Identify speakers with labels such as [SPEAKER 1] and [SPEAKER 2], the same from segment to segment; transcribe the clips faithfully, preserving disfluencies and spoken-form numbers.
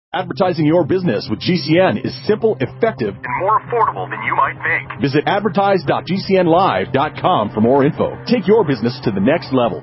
[SPEAKER 1] Advertising your business with G C N is simple, effective,
[SPEAKER 2] and more affordable than you might think.
[SPEAKER 1] Visit advertise dot g c n live dot com for more info. Take your business to the next level.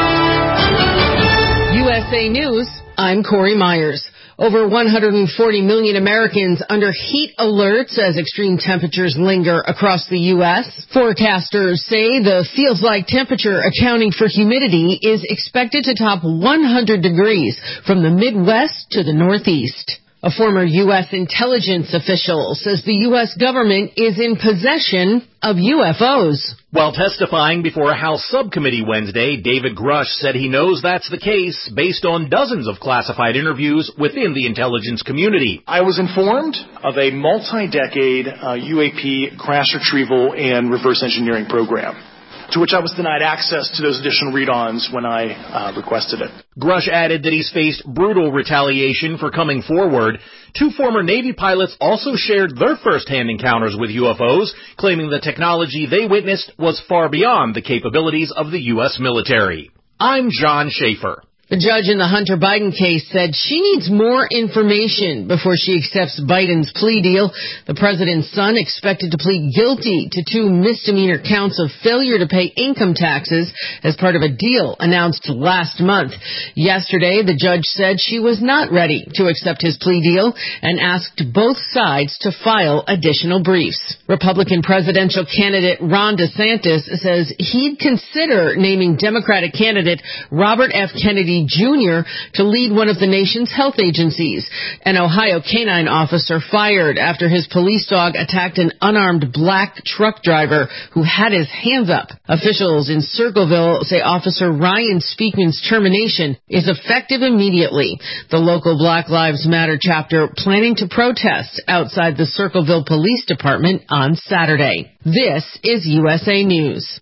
[SPEAKER 3] U S A News, I'm Corey Myers. Over one hundred forty million Americans under heat alerts as extreme temperatures linger across the U S. Forecasters say the feels-like temperature accounting for humidity is expected to top one hundred degrees from the Midwest to the Northeast. A former U S intelligence official says the U S government is in possession of U F Os.
[SPEAKER 4] While testifying before a House subcommittee Wednesday, David Grush said he knows that's the case based on dozens of classified interviews within the intelligence community.
[SPEAKER 5] I was informed of a multi-decade uh, U A P crash retrieval and reverse engineering program, to which I was denied access to those additional read-ons when I uh, requested it.
[SPEAKER 4] Grush added that he's faced brutal retaliation for coming forward. Two former Navy pilots also shared their first-hand encounters with U F Os, claiming the technology they witnessed was far beyond the capabilities of the U S military. I'm John Schaefer.
[SPEAKER 3] The judge in the Hunter Biden case said she needs more information before she accepts Biden's plea deal. The president's son expected to plead guilty to two misdemeanor counts of failure to pay income taxes as part of a deal announced last month. Yesterday, the judge said she was not ready to accept his plea deal and asked both sides to file additional briefs. Republican presidential candidate Ron DeSantis says he'd consider naming Democratic candidate Robert F. Kennedy Junior to lead one of the nation's health agencies. An Ohio canine officer fired after his police dog attacked an unarmed black truck driver who had his hands up. Officials in Circleville say Officer Ryan Speakman's termination is effective immediately. The local Black Lives Matter chapter planning to protest outside the Circleville Police Department on Saturday. This is U S A News.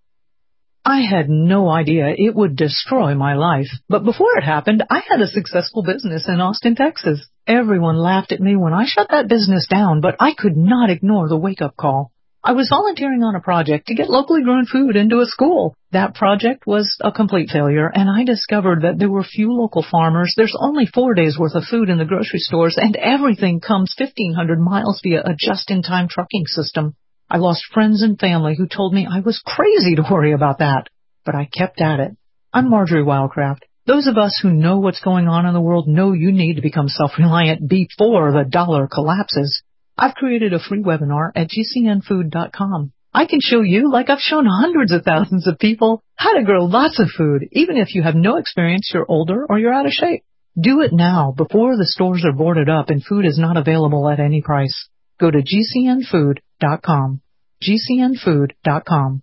[SPEAKER 6] I had no idea it would destroy my life. But before it happened, I had a successful business in Austin, Texas. Everyone laughed at me when I shut that business down, but I could not ignore the wake-up call. I was volunteering on a project to get locally grown food into a school. That project was a complete failure, and I discovered that there were few local farmers. There's only four days' worth of food in the grocery stores, and everything comes fifteen hundred miles via a just-in-time trucking system. I lost friends and family who told me I was crazy to worry about that, but I kept at it. I'm Marjorie Wildcraft. Those of us who know what's going on in the world know you need to become self-reliant before the dollar collapses. I've created a free webinar at g c n food dot com. I can show you, like I've shown hundreds of thousands of people, how to grow lots of food, even if you have no experience, you're older, or you're out of shape. Do it now, before the stores are boarded up and food is not available at any price. Go to g c n food dot com. g c n food dot com.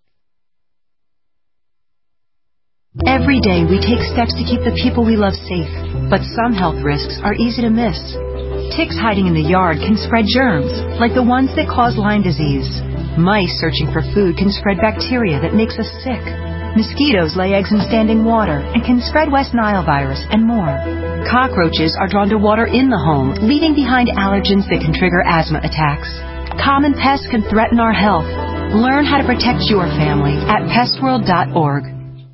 [SPEAKER 7] Every day we take steps to keep the people we love safe, but some health risks are easy to miss. Ticks hiding in the yard can spread germs, like the ones that cause Lyme disease. Mice searching for food can spread bacteria that makes us sick. Mosquitoes lay eggs in standing water and can spread West Nile virus and more. Cockroaches are drawn to water in the home, leaving behind allergens that can trigger asthma attacks. Common pests can threaten our health. Learn how to protect your family at pest world dot org.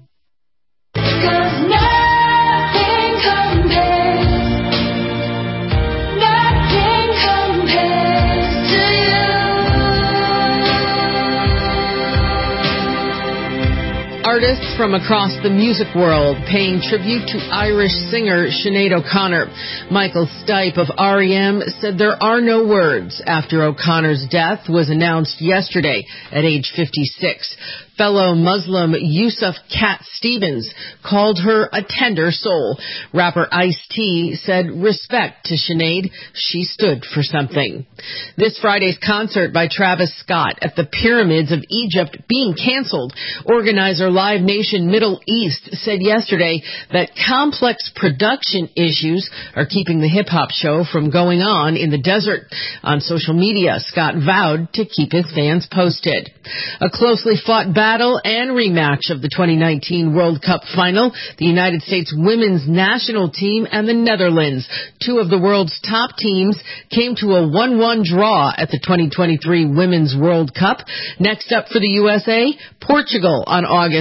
[SPEAKER 3] Artists from across the music world paying tribute to Irish singer Sinead O'Connor. Michael Stipe of R E M said there are no words after O'Connor's death was announced yesterday at age fifty-six. Fellow Muslim Yusuf Cat Stevens called her a tender soul. Rapper Ice-T said respect to Sinead. She stood for something. This Friday's concert by Travis Scott at the Pyramids of Egypt being canceled. Organizer Live Nation Middle East said yesterday that complex production issues are keeping the hip-hop show from going on in the desert. On social media, Scott vowed to keep his fans posted. A closely fought battle Battle and rematch of the twenty nineteen World Cup final, the United States women's national team and the Netherlands. Two of the world's top teams came to a one one draw at the twenty twenty-three Women's World Cup. Next up for the U S A, Portugal on August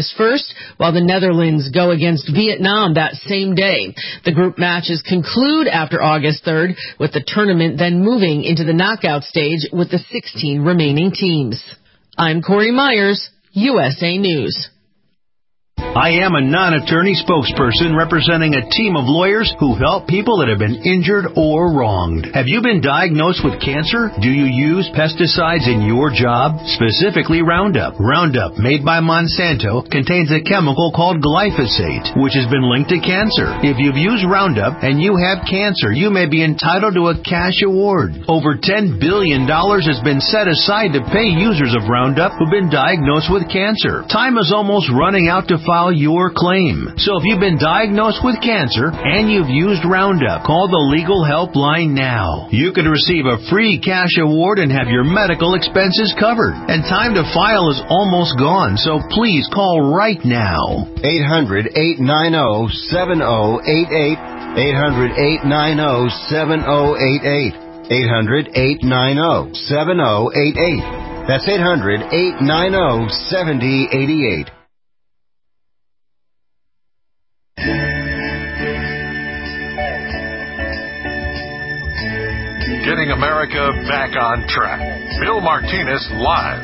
[SPEAKER 3] August first, while the Netherlands go against Vietnam that same day. The group matches conclude after August third, with the tournament then moving into the knockout stage with the sixteen remaining teams. I'm Corey Myers, U S A News.
[SPEAKER 8] I am a non-attorney spokesperson representing a team of lawyers who help people that have been injured or wronged. Have you been diagnosed with cancer? Do you use pesticides in your job? Specifically Roundup. Roundup, made by Monsanto, contains a chemical called glyphosate, which has been linked to cancer. If you've used Roundup and you have cancer, you may be entitled to a cash award. Over ten billion dollars has been set aside to pay users of Roundup who've been diagnosed with cancer. Time is almost running out to file your claim. So if you've been diagnosed with cancer and you've used Roundup, call the legal helpline now. You could receive a free cash award and have your medical expenses covered. And time to file is almost gone, so please call right now.
[SPEAKER 9] eight hundred, eight nine zero, seven zero eight eight. eight hundred, eight nine zero, seven zero eight eight. eight hundred, eight nine zero, seven zero eight eight. That's eight hundred, eight nine zero, seven zero eight eight.
[SPEAKER 10] Getting America back on track. Bill Martinez live.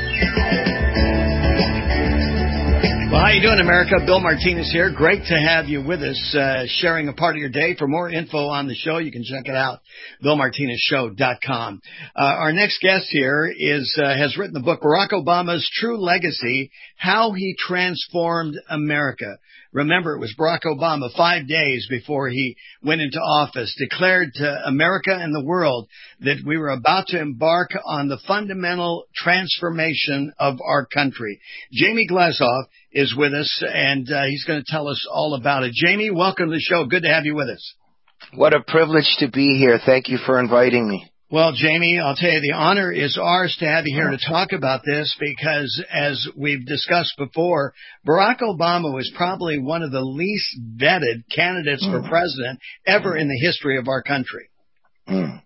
[SPEAKER 11] Well, how you doing, America? Bill Martinez here. Great to have you with us, uh, sharing a part of your day. For more info on the show, you can check it out, bill martinez show dot com. Uh, our next guest here is uh, has written the book Barack Obama's True Legacy: How He Transformed America. Remember, it was Barack Obama, five days before he went into office, declared to America and the world that we were about to embark on the fundamental transformation of our country. Jamie Glazoff is with us, and uh, he's going to tell us all about it. Jamie, welcome to the show. Good to have you with us.
[SPEAKER 12] What a privilege to be here. Thank you for inviting me.
[SPEAKER 11] Well, Jamie, I'll tell you, the honor is ours to have you here to talk about this because, as we've discussed before, Barack Obama was probably one of the least vetted candidates mm. for president ever in the history of our country.
[SPEAKER 12] Mm.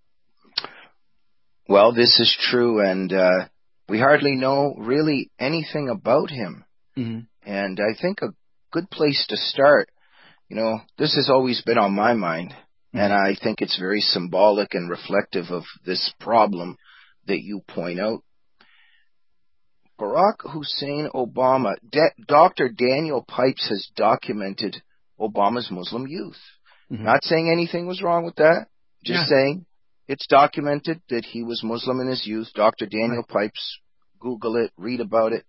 [SPEAKER 12] Well, this is true, and uh, we hardly know really anything about him. Mm-hmm. And I think a good place to start, you know, this has always been on my mind. And I think it's very symbolic and reflective of this problem that you point out. Barack Hussein Obama, De- Doctor Daniel Pipes has documented Obama's Muslim youth. Mm-hmm. Not saying anything was wrong with that, just yeah. saying it's documented that he was Muslim in his youth. Doctor Daniel right. Pipes, Google it, read about it.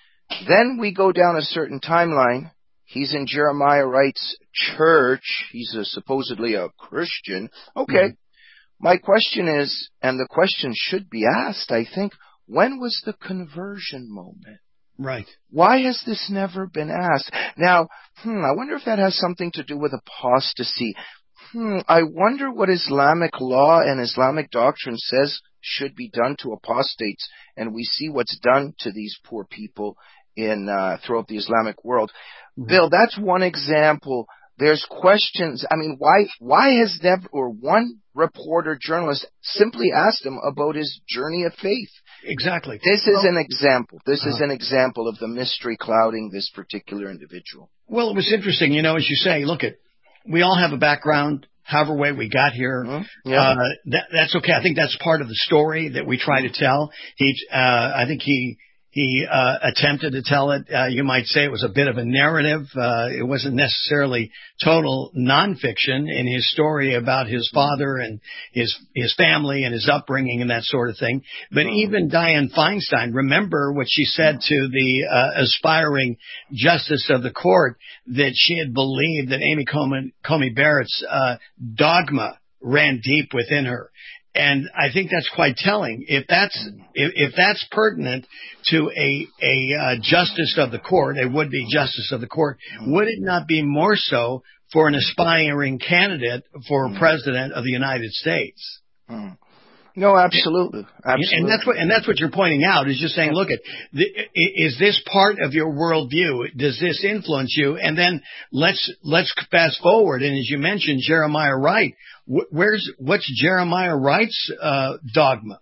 [SPEAKER 12] Then we go down a certain timeline. He's in Jeremiah Wright's church. He's a, supposedly a Christian. Okay. Mm-hmm. My question is, and the question should be asked, I think, when was the conversion moment?
[SPEAKER 11] Right.
[SPEAKER 12] Why has this never been asked? Now, hmm, I wonder if that has something to do with apostasy. Hmm, I wonder what Islamic law and Islamic doctrine says should be done to apostates, and we see what's done to these poor people in uh, throughout the Islamic world. Mm-hmm. Bill, that's one example. There's questions. I mean, why why has never or one reporter journalist simply asked him about his journey of faith?
[SPEAKER 11] Exactly.
[SPEAKER 12] This
[SPEAKER 11] well,
[SPEAKER 12] is an example. This uh, is
[SPEAKER 11] uh-huh.
[SPEAKER 12] an example of the mystery clouding this particular individual.
[SPEAKER 11] Well, it was interesting, you know, as you say, look at, we all have a background, however way we got here. Mm-hmm. Yeah. Uh, that, that's okay. I think that's part of the story that we try to tell. He, uh, I think he, He uh, attempted to tell it. Uh, you might say it was a bit of a narrative. Uh, it wasn't necessarily total nonfiction in his story about his father and his his family and his upbringing and that sort of thing. But even Dianne Feinstein, remember what she said to the uh, aspiring justice of the court, that she had believed that Amy Comey, Comey Barrett's uh, dogma ran deep within her. And I think that's quite telling. If that's if, if that's pertinent to a a uh, justice of the court, a would-be justice of the court, would it not be more so for an aspiring candidate for president of the United States?
[SPEAKER 12] Mm. No, absolutely, absolutely.
[SPEAKER 11] And that's what and that's what you're pointing out, is just saying, look, at the, is this part of your worldview? Does this influence you? And then let's let's fast forward. And as you mentioned, Jeremiah Wright. Where's what's Jeremiah Wright's uh, dogma?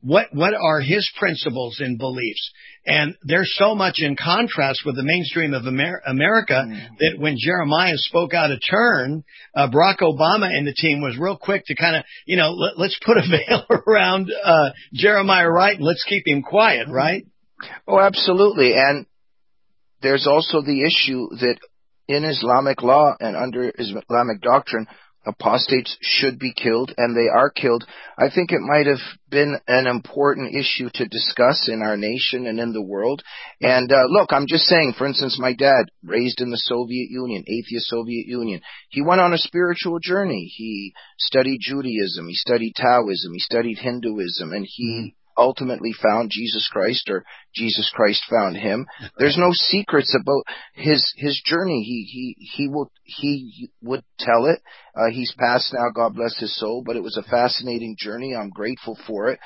[SPEAKER 11] What what are his principles and beliefs? And they're so much in contrast with the mainstream of Amer- America mm. that when Jeremiah spoke out of turn, uh, Barack Obama and the team was real quick to kind of, you know, let, let's put a veil around uh, Jeremiah Wright and let's keep him quiet, right?
[SPEAKER 12] Oh, absolutely. And there's also the issue that in Islamic law and under Islamic doctrine, apostates should be killed, and they are killed. I think it might have been an important issue to discuss in our nation and in the world. And uh, look, I'm just saying, for instance, my dad, raised in the Soviet Union, atheist Soviet Union, he went on a spiritual journey. He studied Judaism, he studied Taoism, he studied Hinduism, and he ultimately found Jesus Christ, or Jesus Christ found him. There's no secrets about his his journey. He he he will he would tell it. Uh, he's passed now, God bless his soul, but it was a fascinating journey. I'm grateful for it.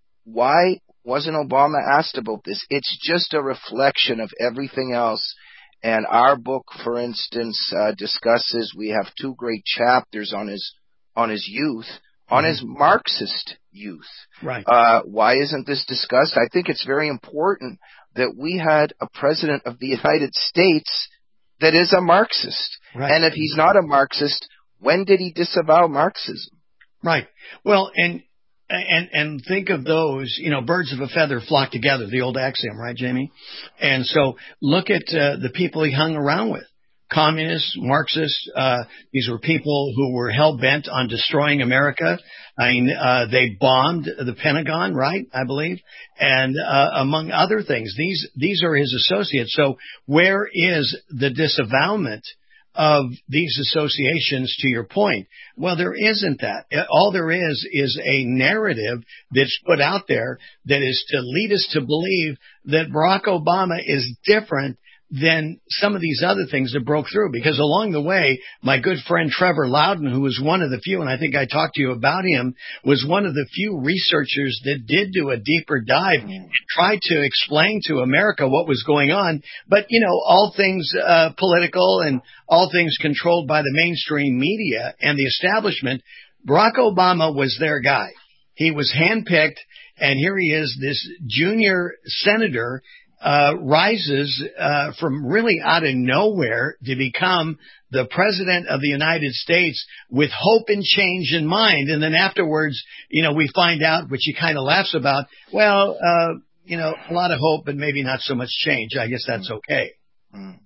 [SPEAKER 12] Why wasn't Obama asked about this? It's just a reflection of everything else. And our book, for instance, uh, discusses, we have two great chapters on his on his youth, on his Marxist youth.
[SPEAKER 11] Right.
[SPEAKER 12] Uh, why isn't this discussed? I think it's very important that we had a president of the United States that is a Marxist.
[SPEAKER 11] Right.
[SPEAKER 12] And if he's not a Marxist, when did he disavow Marxism?
[SPEAKER 11] Right. Well, and and and think of those, you know, birds of a feather flock together, the old axiom, right, Jamie? And so look at uh, the people he hung around with. Communists, Marxists, uh, these were people who were hell-bent on destroying America. I mean, uh, they bombed the Pentagon, right, I believe, and uh, among other things. These these are his associates. So where is the disavowalment of these associations, to your point? Well, there isn't that. All there is is a narrative that's put out there that is to lead us to believe that Barack Obama is different than some of these other things that broke through. Because along the way, my good friend Trevor Loudon, who was one of the few, and I think I talked to you about him, was one of the few researchers that did do a deeper dive and tried to explain to America what was going on. But, you know, all things uh, political and all things controlled by the mainstream media and the establishment, Barack Obama was their guy. He was handpicked, and here he is, this junior senator, Uh, rises uh, from really out of nowhere to become the president of the United States with hope and change in mind. And then afterwards, you know, we find out, which he kind of laughs about, well, uh, you know, a lot of hope, but maybe not so much change. I guess that's okay.
[SPEAKER 12] Mm.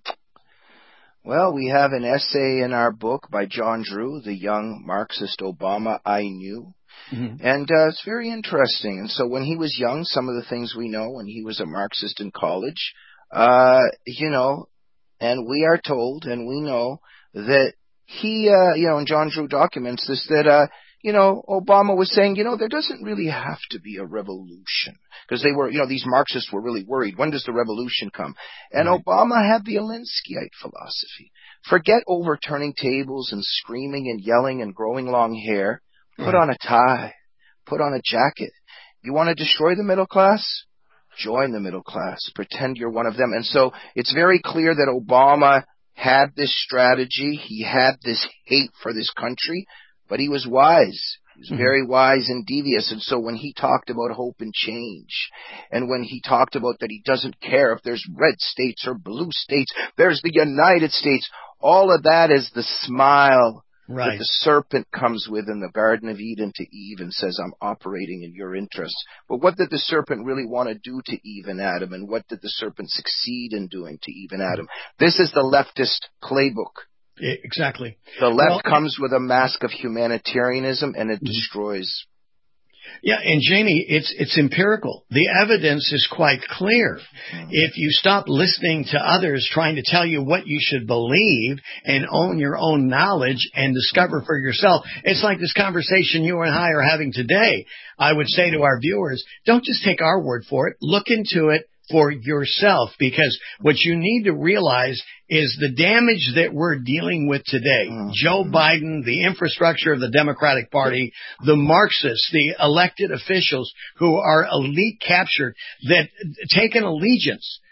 [SPEAKER 12] Well, we have an essay in our book by John Drew, The Young Marxist Obama I Knew. Mm-hmm. And uh, it's very interesting. And so when he was young, some of the things we know, when he was a Marxist in college, uh, you know, and we are told and we know that he, uh, you know, and John Drew documents this, that, uh, you know, Obama was saying, you know, there doesn't really have to be a revolution. Because they were, you know, these Marxists were really worried. When does the revolution come? And right. Obama had the Alinskyite philosophy. Forget overturning tables and screaming and yelling and growing long hair. Put on a tie. Put on a jacket. You want to destroy the middle class? Join the middle class. Pretend you're one of them. And so it's very clear that Obama had this strategy. He had this hate for this country, but he was wise. He was very wise and devious. And so when he talked about hope and change, and when he talked about that he doesn't care if there's red states or blue states, there's the United States, all of that is the smile right. that the serpent comes with in the Garden of Eden to Eve and says, I'm operating in your interests. But what did the serpent really want to do to Eve and Adam? And what did the serpent succeed in doing to Eve and Adam? This is the leftist playbook.
[SPEAKER 11] Exactly.
[SPEAKER 12] The left well, comes with a mask of humanitarianism and it mm-hmm. destroys.
[SPEAKER 11] Yeah, and Jamie, it's it's empirical. The evidence is quite clear. Mm-hmm. If you stop listening to others trying to tell you what you should believe and own your own knowledge and discover for yourself, it's like this conversation you and I are having today. I would say to our viewers, don't just take our word for it. Look into it for yourself, because what you need to realize is the damage that we're dealing with today. Mm-hmm. Joe Biden, the infrastructure of the Democratic Party, the Marxists, the elected officials who are elite captured that take an allegiance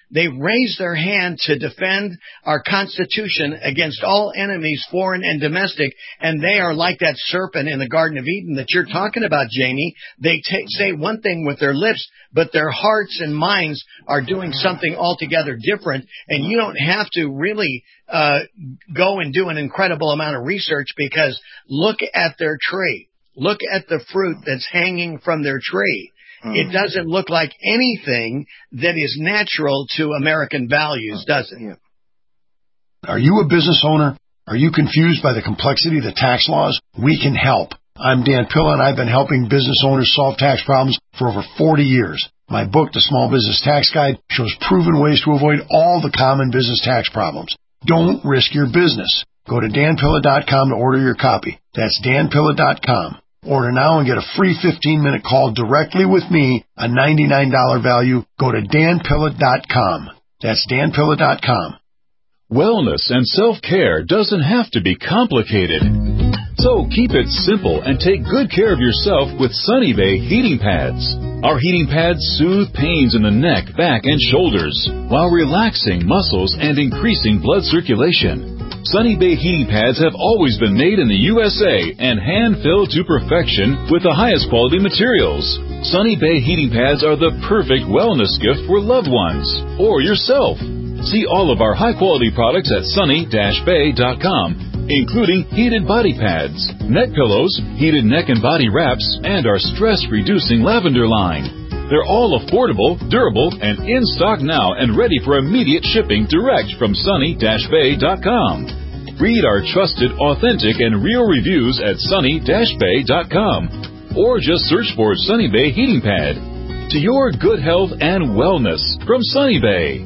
[SPEAKER 11] They raise their hand to defend our Constitution against all enemies, foreign and domestic, and they are like that serpent in the Garden of Eden that you're talking about, Jamie. They t- say one thing with their lips, but their hearts and minds are doing something altogether different, and you don't have to really uh go and do an incredible amount of research, because look at their tree. Look at the fruit that's hanging from their tree. Mm. It doesn't look like anything that is natural to American values, does it?
[SPEAKER 13] Yeah. Are you a business owner? Are you confused by the complexity of the tax laws? We can help. I'm Dan Pilla, and I've been helping business owners solve tax problems for over forty years. My book, The Small Business Tax Guide, shows proven ways to avoid all the common business tax problems. Don't risk your business. Go to dan pilla dot com to order your copy. That's dan pilla dot com. Order now and get a free fifteen-minute call directly with me, a ninety-nine dollars value. Go to dan pilla dot com. That's dan pilla dot com.
[SPEAKER 1] Wellness and self-care doesn't have to be complicated. So keep it simple and take good care of yourself with Sunny Bay heating pads. Our heating pads soothe pains in the neck, back, and shoulders while relaxing muscles and increasing blood circulation. Sunny Bay heating pads have always been made in the U S A and hand-filled to perfection with the highest quality materials. Sunny Bay heating pads are the perfect wellness gift for loved ones or yourself. See all of our high-quality products at sunny dash bay dot com, including heated body pads, neck pillows, heated neck and body wraps, and our stress-reducing lavender line. They're all affordable, durable, and in stock now and ready for immediate shipping direct from sunny dash bay dot com. Read our trusted, authentic, and real reviews at sunny dash bay dot com, or just search for Sunny Bay Heating Pad. To your good health and wellness from Sunny Bay.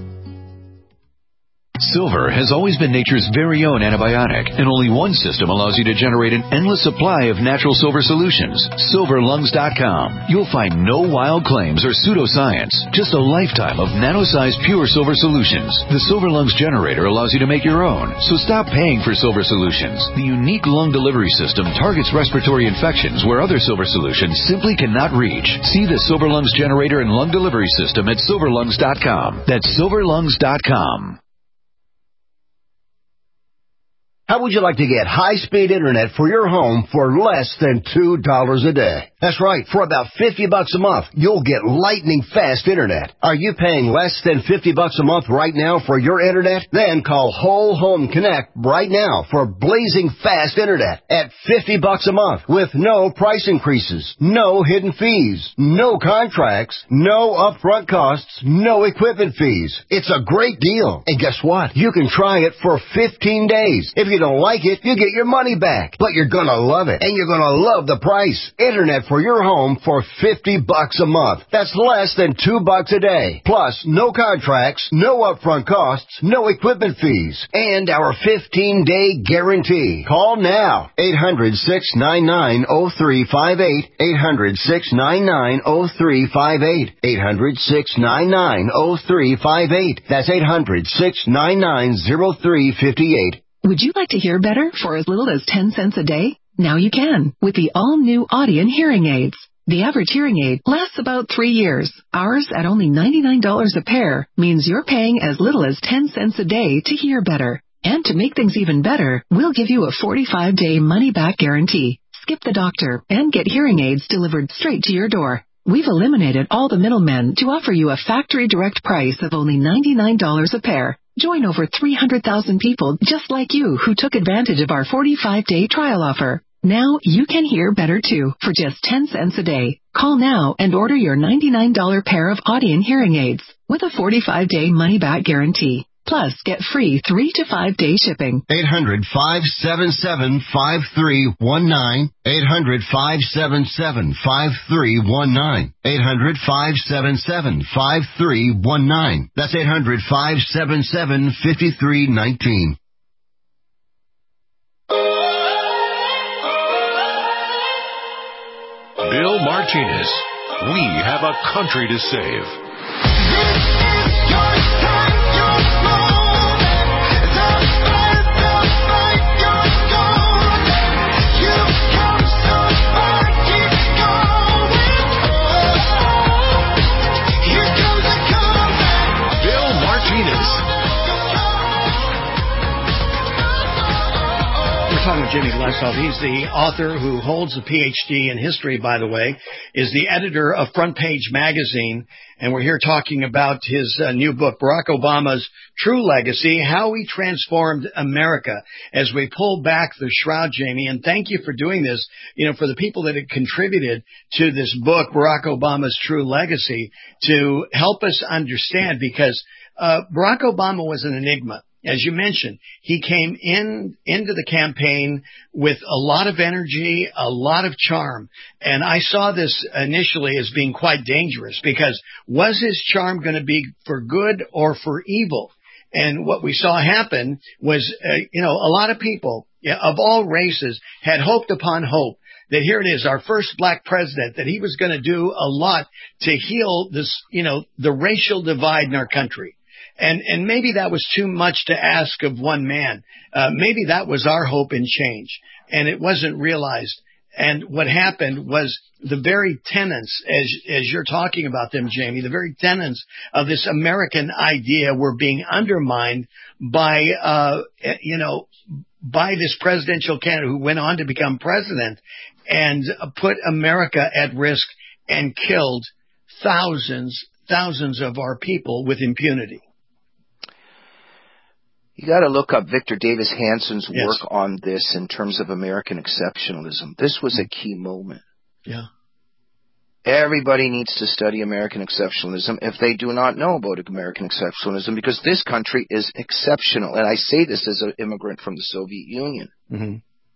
[SPEAKER 14] Silver has always been nature's very own antibiotic, and only one system allows you to generate an endless supply of natural silver solutions. silver lungs dot com. You'll find no wild claims or pseudoscience, just a lifetime of nano-sized pure silver solutions. The Silver Lungs generator allows you to make your own, so stop paying for silver solutions. The unique lung delivery system targets respiratory infections where other silver solutions simply cannot reach. See the Silver Lungs generator and lung delivery system at silver lungs dot com. That's silver lungs dot com.
[SPEAKER 9] How would you like to get high-speed internet for your home for less than two dollars a day? That's right. For about fifty bucks a month, you'll get lightning-fast internet. Are you paying less than fifty bucks a month right now for your internet? Then call Whole Home Connect right now for blazing fast internet at fifty bucks a month with no price increases, no hidden fees, no contracts, no upfront costs, no equipment fees. It's a great deal. And guess what? You can try it for fifteen days. If you don't like it, you get your money back. But you're gonna love it, and you're gonna love the price. Internet for your home for fifty bucks a month. That's less than two bucks a day. Plus, no contracts, no upfront costs, no equipment fees, and our fifteen-day guarantee. Call now. eight hundred, six nine nine, oh three five eight. eight hundred, six nine nine, oh three five eight. eight hundred, six nine nine, oh three five eight. That's eight hundred, six nine nine, oh three five eight.
[SPEAKER 15] Would you like to hear better for as little as ten cents a day? Now you can with the all-new Audien hearing aids. The average hearing aid lasts about three years. Ours, at only ninety-nine dollars a pair, means you're paying as little as ten cents a day to hear better. And to make things even better, we'll give you a forty-five day money-back guarantee. Skip the doctor and get hearing aids delivered straight to your door. We've eliminated all the middlemen to offer you a factory direct price of only ninety-nine dollars a pair. Join over three hundred thousand people just like you who took advantage of our forty-five day trial offer. Now you can hear better too for just ten cents a day. Call now and order your ninety-nine dollars pair of Audien hearing aids with a forty-five day money-back guarantee. Plus, get free three to five day shipping.
[SPEAKER 9] eight hundred, five seven seven, five three one nine. eight hundred, five seven seven, five three one nine. eight hundred, five seven seven, five three one nine. That's eight hundred, five seven seven, five three one nine.
[SPEAKER 10] Bill Martinez. We have a country to save.
[SPEAKER 11] Jimmy Lesoff. He's the author who holds a P H D in history, by the way, is the editor of Front Page Magazine, and we're here talking about his uh, new book, Barack Obama's True Legacy, How He Transformed America, as we pull back the shroud, Jamie. And thank you for doing this, you know, for the people that have contributed to this book, Barack Obama's True Legacy, to help us understand, because uh, Barack Obama was an enigma. As you mentioned, he came in into the campaign with a lot of energy, a lot of charm. And I saw this initially as being quite dangerous, because was his charm going to be for good or for evil? And what we saw happen was, uh, you know, a lot of people yeah, of all races had hoped upon hope that here it is, our first black president, that he was going to do a lot to heal this, you know, the racial divide in our country. And, and maybe that was too much to ask of one man. Uh, maybe that was our hope in change, and it wasn't realized. And what happened was the very tenets, as, as you're talking about them, Jamie, the very tenets of this American idea were being undermined by, uh, you know, by this presidential candidate who went on to become president and put America at risk and killed thousands, thousands of our people with impunity.
[SPEAKER 12] You got to look up Victor Davis Hanson's
[SPEAKER 11] Yes.
[SPEAKER 12] work on this in terms of American exceptionalism. This was a key moment.
[SPEAKER 11] Yeah.
[SPEAKER 12] Everybody needs to study American exceptionalism if they do not know about American exceptionalism, because this country is exceptional. And I say this as an immigrant from the Soviet Union.
[SPEAKER 11] Mm-hmm.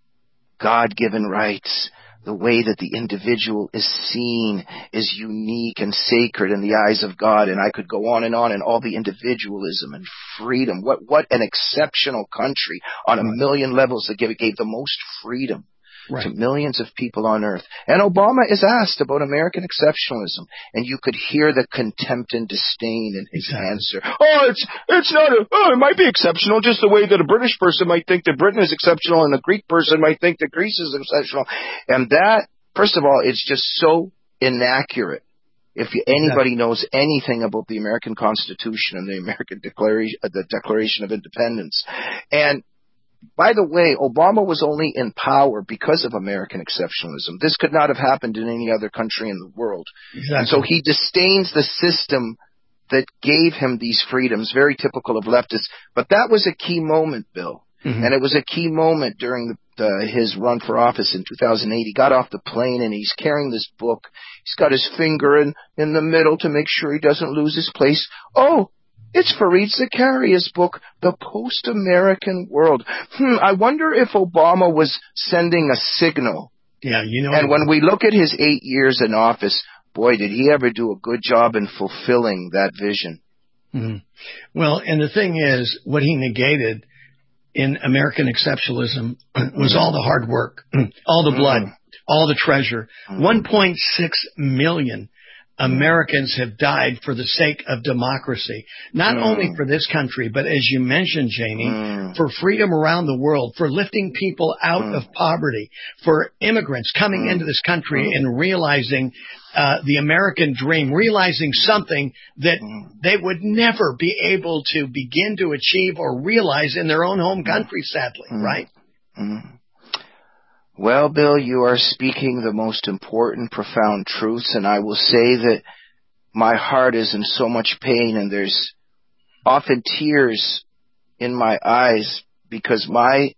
[SPEAKER 12] God-given rights, the way that the individual is seen is unique and sacred in the eyes of God. And I could go on and on, and all the individualism and freedom. What what an exceptional country on a million levels that gave, gave the most freedom
[SPEAKER 11] right.
[SPEAKER 12] to millions of people on earth. And Obama is asked about American exceptionalism, and you could hear the contempt and disdain in his
[SPEAKER 11] exactly.
[SPEAKER 12] answer. Oh, it's it's not a, oh, it might be exceptional just the way that a British person might think that Britain is exceptional and a Greek person might think that Greece is exceptional. And that, first of all, it's just so inaccurate. If you, anybody exactly. knows anything about the American Constitution and the American Declaration, the Declaration of Independence. And by the way, Obama was only in power because of American exceptionalism. This could not have happened in any other country in the world.
[SPEAKER 11] Exactly.
[SPEAKER 12] And so he disdains the system that gave him these freedoms, very typical of leftists. But that was a key moment, Bill. Mm-hmm. And it was a key moment during the, the, his run for office in two thousand eight. He got off the plane and he's carrying this book. He's got his finger in, in the middle to make sure he doesn't lose his place. Oh! It's Fareed Zakaria's book, The Post-American World. Hmm, I wonder if Obama was sending a signal.
[SPEAKER 11] Yeah, you know.
[SPEAKER 12] And when we look at his eight years in office, boy, did he ever do a good job in fulfilling that vision.
[SPEAKER 11] Mm-hmm. Well, and the thing is, what he negated in American exceptionalism was all the hard work, all the blood, mm-hmm. all the treasure. Mm-hmm. one point six million Americans have died for the sake of democracy, not mm. only for this country, but as you mentioned, Jamie, mm. for freedom around the world, for lifting people out mm. of poverty, for immigrants coming mm. into this country mm. and realizing uh, the American dream, realizing something that mm. they would never be able to begin to achieve or realize in their own home country, sadly,
[SPEAKER 12] mm.
[SPEAKER 11] right?
[SPEAKER 12] Mm. Well, Bill, you are speaking the most important, profound truths, and I will say that my heart is in so much pain, and there's often tears in my eyes because my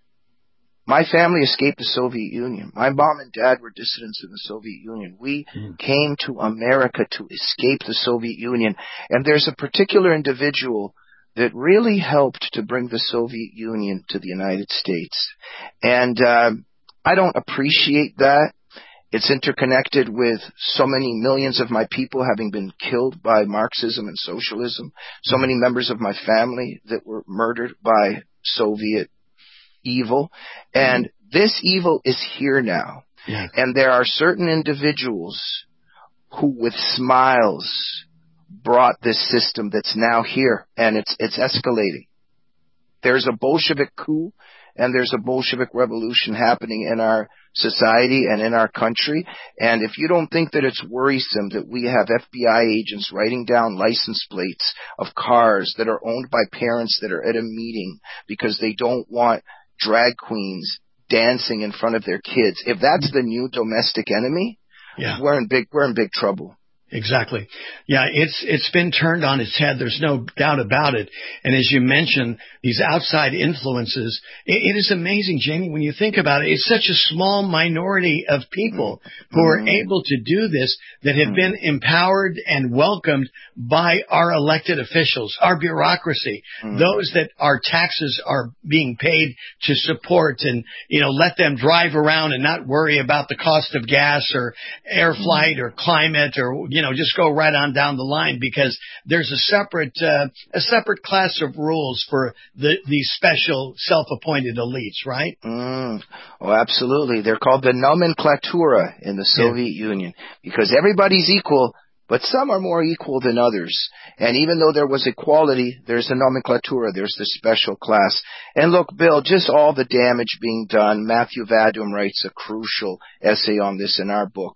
[SPEAKER 12] my family escaped the Soviet Union. My mom and dad were dissidents in the Soviet Union. We mm. came to America to escape the Soviet Union, and there's a particular individual that really helped to bring the Soviet Union to the United States. And uh, I don't appreciate that. It's interconnected with so many millions of my people having been killed by Marxism and socialism, so many members of my family that were murdered by Soviet evil. And this evil is here now.
[SPEAKER 11] Yeah.
[SPEAKER 12] And there are certain individuals who with smiles brought this system that's now here, and it's it's escalating. There's a Bolshevik coup and there's a Bolshevik revolution happening in our society and in our country. And if you don't think that it's worrisome that we have F B I agents writing down license plates of cars that are owned by parents that are at a meeting because they don't want drag queens dancing in front of their kids. If that's the new domestic enemy,
[SPEAKER 11] yeah.
[SPEAKER 12] we're in big we're in big trouble.
[SPEAKER 11] Exactly. Yeah, it's it's been turned on its head. There's no doubt about it. And as you mentioned, these outside influences, it, it is amazing, Jamie, when you think about it. It's such a small minority of people who are able to do this that have been empowered and welcomed by our elected officials, our bureaucracy, mm. those that our taxes are being paid to support and, you know, let them drive around and not worry about the cost of gas or air flight or climate or, you know, just go right on down the line, because there's a separate uh, a separate class of rules for the these special self-appointed elites, right?
[SPEAKER 12] Mm. Oh, absolutely. They're called the nomenklatura in the Soviet yeah. Union, because everybody's equal, but some are more equal than others. And even though there was equality, there's a nomenklatura, there's the special class. And look, Bill, just all the damage being done. Matthew Vadum writes a crucial essay on this in our book.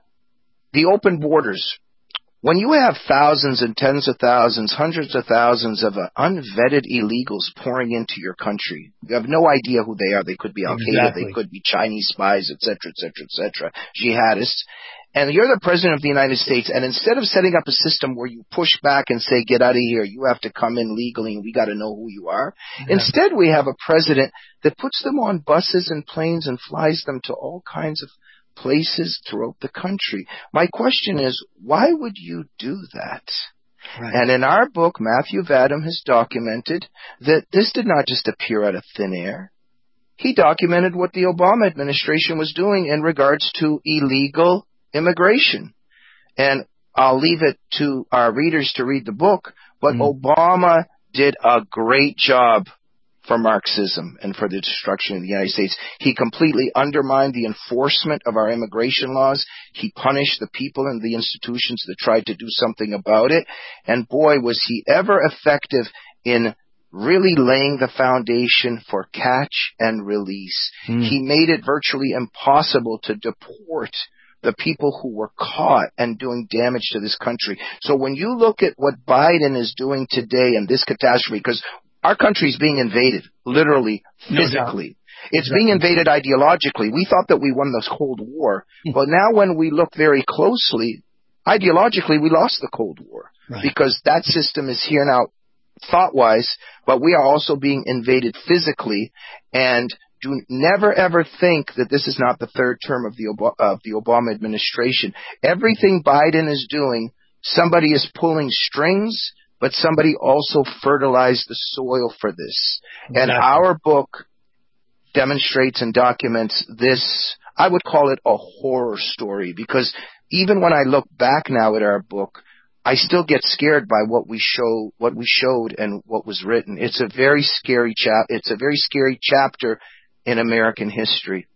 [SPEAKER 12] The open borders. When you have thousands and tens of thousands, hundreds of thousands of uh, unvetted illegals pouring into your country, you have no idea who they are. They could be Al-Qaeda, exactly. they could be Chinese spies, et cetera, et cetera, et cetera, jihadists. And you're the president of the United States, and instead of setting up a system where you push back and say, get out of here, you have to come in legally and we got to know who you are, yeah. instead we have a president that puts them on buses and planes and flies them to all kinds of places throughout the country. My question is, why would you do that? Right. And in our book, Matthew Vadum has documented that this did not just appear out of thin air. He documented what the Obama administration was doing in regards to illegal immigration. And I'll leave it to our readers to read the book, but mm. Obama did a great job for Marxism and for the destruction of the United States. He completely undermined the enforcement of our immigration laws. He punished the people and the institutions that tried to do something about it. And boy, was he ever effective in really laying the foundation for catch and release. Mm. He made it virtually impossible to deport the people who were caught and doing damage to this country. So when you look at what Biden is doing today in this catastrophe, because our country is being invaded, literally, physically. No it's exactly. being invaded ideologically. We thought that we won this Cold War, but now when we look very closely, ideologically, we lost the Cold War right. because that system is here now thought-wise, but we are also being invaded physically. And do never, ever think that this is not the third term of the, Ob- of the Obama administration. Everything Biden is doing, somebody is pulling strings, but somebody also fertilized the soil for this. Exactly. And our book demonstrates and documents this, I would call it a horror story, because even when I look back now at our book, I still get scared by what we show, what we showed and what was written. It's a very scary chap, it's a very scary chapter in American history.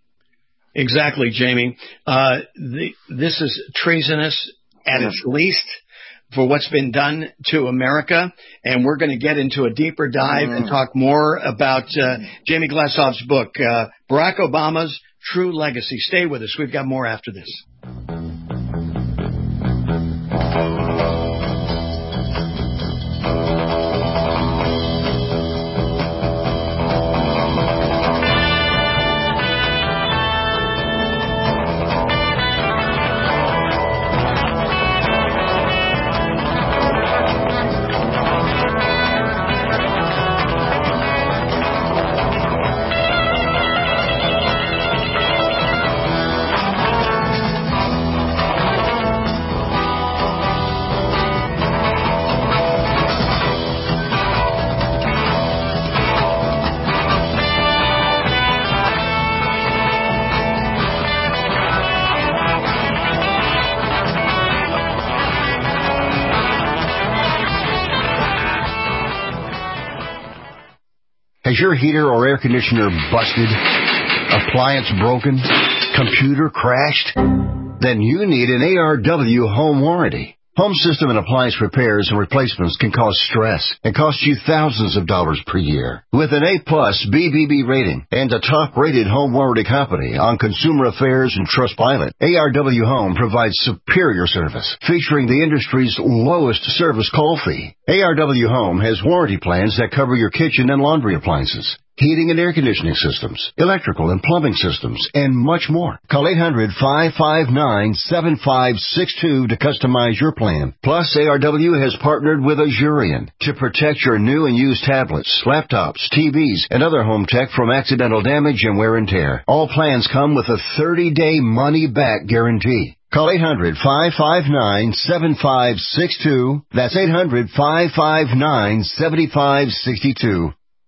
[SPEAKER 11] Exactly, Jamie. Uh, the, this is treasonous at yeah. its least for what's been done to America, and we're going to get into a deeper dive mm. and talk more about uh, Jamie Glassov's book, uh, Barack Obama's True Legacy. Stay with us. We've got more after this.
[SPEAKER 9] Has your heater or air conditioner busted? Appliance broken? Computer crashed? Then you need an A R W home warranty. Home system and appliance repairs and replacements can cause stress and cost you thousands of dollars per year. With an A plus B B B rating and a top-rated home warranty company on Consumer Affairs and Trustpilot, A R W Home provides superior service, featuring the industry's lowest service call fee. A R W Home has warranty plans that cover your kitchen and laundry appliances, heating and air conditioning systems, electrical and plumbing systems, and much more. Call eight hundred, five five nine, seven five six two to customize your plan. Plus, A R W has partnered with Azurian to protect your new and used tablets, laptops, T Vs, and other home tech from accidental damage and wear and tear. All plans come with a thirty-day money-back guarantee. Call eight hundred, five five nine, seven five six two. That's eight hundred, five five nine, seven five six two.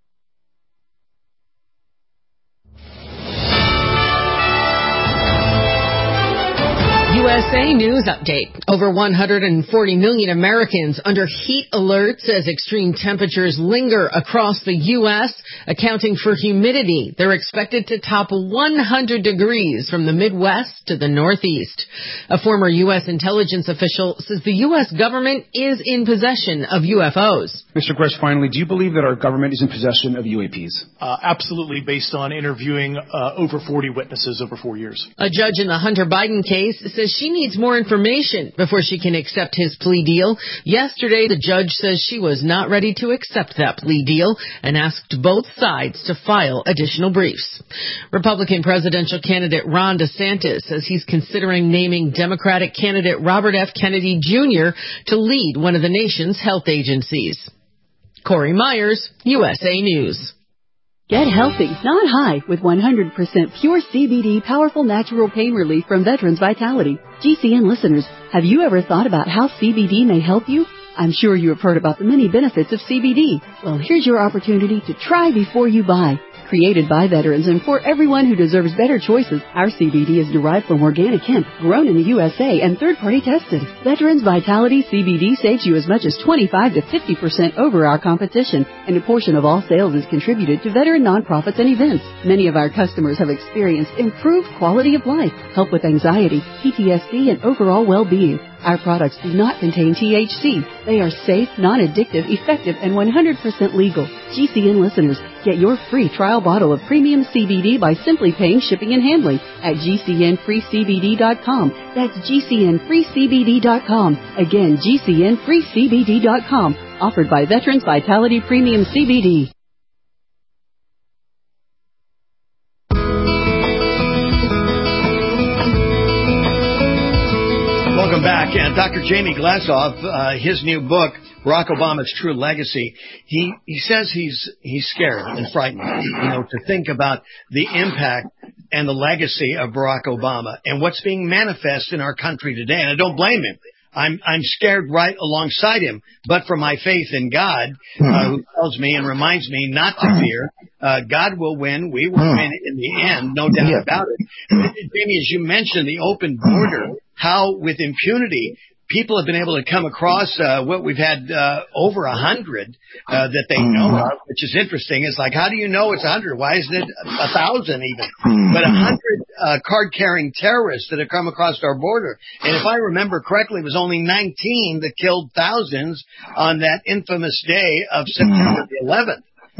[SPEAKER 3] U S A News Update. Over one hundred forty million Americans under heat alerts as extreme temperatures linger across the U S, accounting for humidity. They're expected to top one hundred degrees from the Midwest to the Northeast. A former U S intelligence official says the U S government is in possession of U F Os.
[SPEAKER 16] Mister Grush, finally, do you believe that our government is in possession of U A Ps?
[SPEAKER 5] Uh, absolutely, based on interviewing uh, over forty witnesses over four years.
[SPEAKER 3] A judge in the Hunter Biden case says she needs more information before she can accept his plea deal. Yesterday, the judge says she was not ready to accept that plea deal and asked both sides to file additional briefs. Republican presidential candidate Ron DeSantis says he's considering naming Democratic candidate Robert F. Kennedy Junior to lead one of the nation's health agencies. Corey Myers, U S A News.
[SPEAKER 17] Get healthy, not high, with one hundred percent pure C B D powerful natural pain relief from Veterans Vitality. G C N listeners, have you ever thought about how C B D may help you? I'm sure you have heard about the many benefits of C B D. Well, here's your opportunity to try before you buy. Created by veterans and for everyone who deserves better choices, our C B D is derived from organic hemp, grown in the U S A and third-party tested. Veterans Vitality C B D saves you as much as twenty-five to fifty percent over our competition, and a portion of all sales is contributed to veteran nonprofits and events. Many of our customers have experienced improved quality of life, help with anxiety, P T S D, and overall well-being. Our products do not contain T H C. They are safe, non-addictive, effective, and one hundred percent legal. G C N listeners, get your free trial bottle of premium C B D by simply paying shipping and handling at G C N free C B D dot com. That's G C N free C B D dot com. Again, G C N free C B D dot com. Offered by Veterans Vitality Premium C B D.
[SPEAKER 11] Welcome back. Uh, Doctor Jamie Glashoff, uh, his new book, Barack Obama's True Legacy, he, he says he's he's scared and frightened, you know, to think about the impact and the legacy of Barack Obama and what's being manifest in our country today. And I don't blame him. I'm I'm scared right alongside him, but for my faith in God, uh, who tells me and reminds me not to fear, uh, God will win. We will win in the end, no doubt about it. Jamie, as you mentioned, the open border, how with impunity people have been able to come across uh, what we've had uh, over a hundred uh, that they know of, which is interesting. It's like, how do you know it's a hundred? Why isn't it a thousand even? But a hundred uh, card-carrying terrorists that have come across our border. And if I remember correctly, it was only nineteen that killed thousands on that infamous day of September the eleventh.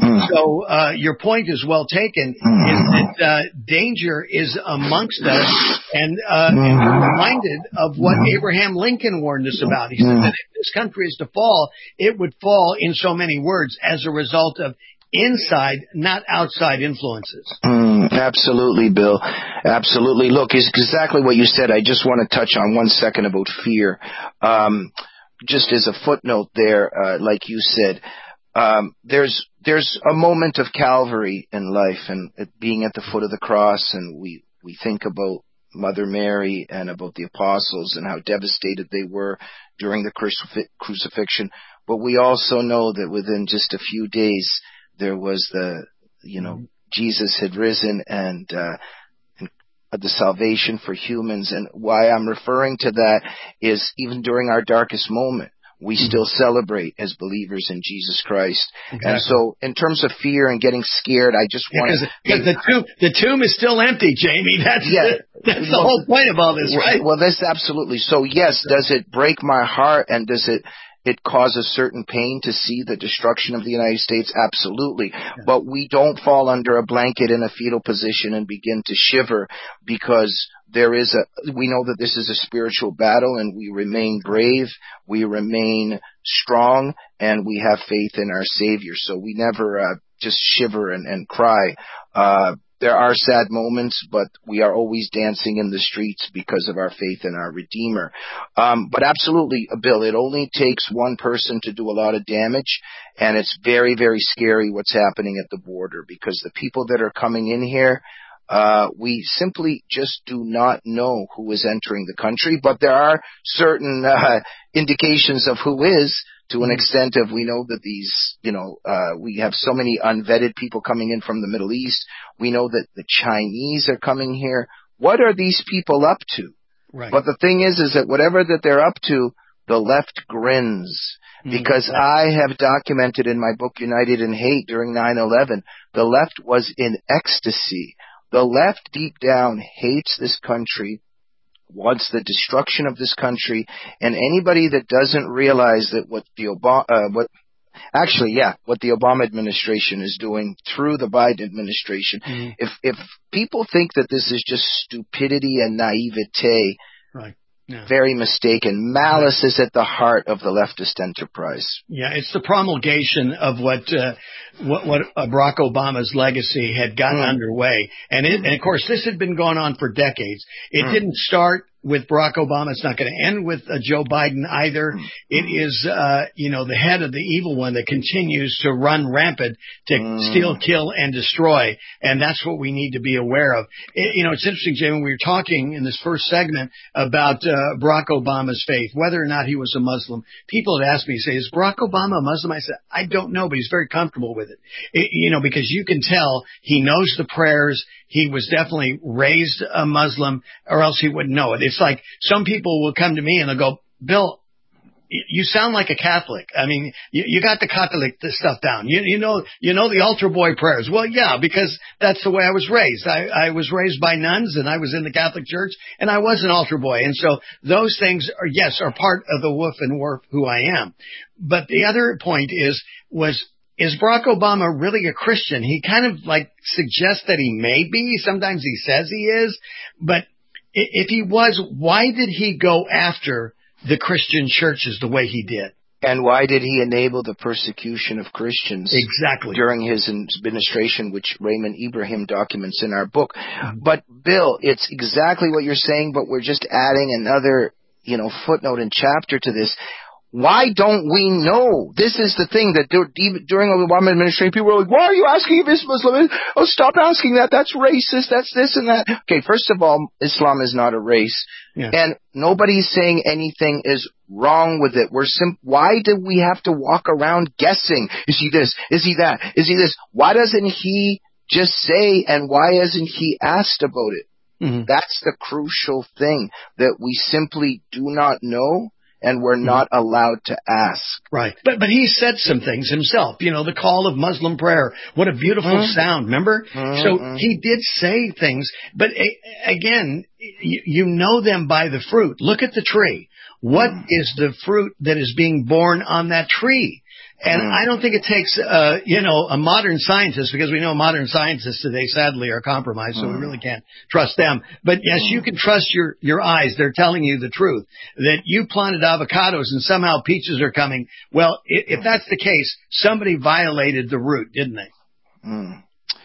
[SPEAKER 11] So uh, your point is well taken, is that uh, danger is amongst us, and, uh, and we're reminded of what Abraham Lincoln warned us about. He said that if this country is to fall, it would fall, in so many words, as a result of inside, not outside influences.
[SPEAKER 12] Mm, absolutely, Bill. Absolutely. Look, it's exactly what you said. I just want to touch on one second about fear. Um, just as a footnote there, uh, like you said, Um, there's there's a moment of Calvary in life, and it being at the foot of the cross, and we, we think about Mother Mary and about the apostles and how devastated they were during the crucif- crucifixion. But we also know that within just a few days there was the, you know, Jesus had risen and, uh, and the salvation for humans. And why I'm referring to that is even during our darkest moment, we still celebrate as believers in Jesus Christ. Exactly. And so in terms of fear and getting scared, I just want to...
[SPEAKER 11] Because the tomb, the tomb is still empty, Jamie. That's, yeah. the, that's the well, whole point of all this, right?
[SPEAKER 12] Well, that's absolutely. So yes, does it break my heart, and does it it causes certain pain to see the destruction of the United States? Absolutely. Yeah. But we don't fall under a blanket in a fetal position and begin to shiver, because there is a, we know that this is a spiritual battle, and we remain brave, we remain strong, and we have faith in our Savior. So we never uh, just shiver and, and cry. Uh, There are sad moments, but we are always dancing in the streets because of our faith in our Redeemer. Um, but absolutely, Bill, it only takes one person to do a lot of damage, and it's very, very scary what's happening at the border, because the people that are coming in here, uh, we simply just do not know who is entering the country, but there are certain uh, indications of who is. To an extent of, we know that these, you know, uh, we have so many unvetted people coming in from the Middle East. We know that the Chinese are coming here. What are these people up to? Right. But the thing is, is that whatever that they're up to, the left grins. Mm-hmm. Because I have documented in my book, United in Hate, during nine eleven, the left was in ecstasy. The left deep down hates this country, wants the destruction of this country, and anybody that doesn't realize that what the Obama, uh, what, actually, yeah, what the Obama administration is doing through the Biden administration, mm-hmm. if if people think that this is just stupidity and naivete, right. Yeah. Very mistaken. Malice is at the heart of the leftist enterprise.
[SPEAKER 11] Yeah, it's the promulgation of what uh, what, what uh, Barack Obama's legacy had gotten mm. underway, and, it, and of course this had been going on for decades. It mm. didn't start with Barack Obama. It's not going to end with uh, Joe Biden either. Mm. It is, uh, you know, the head of the evil one that continues to run rampant to mm. steal, kill, and destroy. And that's what we need to be aware of. It, you know, it's interesting, Jay, when we were talking in this first segment about uh, Barack Obama's faith, whether or not he was a Muslim. People had asked me, say, is Barack Obama a Muslim? I said, I don't know, but he's very comfortable with it. it you know, because you can tell he knows the prayers. He was definitely raised a Muslim, or else he wouldn't know it. It's like some people will come to me and they'll go, Bill, you sound like a Catholic. I mean, you, you got the Catholic stuff down. You, you know, you know the altar boy prayers. Well, yeah, because that's the way I was raised. I, I was raised by nuns, and I was in the Catholic Church, and I was an altar boy. And so those things are, yes, are part of the woof and warp who I am. But the other point is, was, is Barack Obama really a Christian? He kind of like suggests that he may be. Sometimes he says he is. But if he was, why did he go after the Christian churches the way he did?
[SPEAKER 12] And why did he enable the persecution of Christians?
[SPEAKER 11] Exactly.
[SPEAKER 12] During his administration, which Raymond Ibrahim documents in our book. Mm-hmm. But Bill, it's exactly what you're saying, but we're just adding another, you know, footnote and chapter to this. Why don't we know? This is the thing that during the Obama administration, people were like, why are you asking if he's Muslim? Oh, stop asking that. That's racist. That's this and that. Okay, first of all, Islam is not a race. Yeah. And nobody's saying anything is wrong with it. We're sim- Why do we have to walk around guessing? Is he this? Is he that? Is he this? Why doesn't he just say, and why hasn't he asked about it? Mm-hmm. That's the crucial thing, that we simply do not know. And we're not allowed to ask.
[SPEAKER 11] Right. But but he said some things himself. You know, the call of Muslim prayer. What a beautiful mm-hmm. sound, remember? Mm-hmm. So he did say things. But a, again, you, you know them by the fruit. Look at the tree. What mm-hmm. is the fruit that is being born on that tree? And mm. I don't think it takes, uh, you know, a modern scientist, because we know modern scientists today, sadly, are compromised, so mm. we really can't trust them. But yes, mm. you can trust your, your eyes. They're telling you the truth. That you planted avocados and somehow peaches are coming. Well, if, if that's the case, somebody violated the root, didn't they?
[SPEAKER 12] Mm.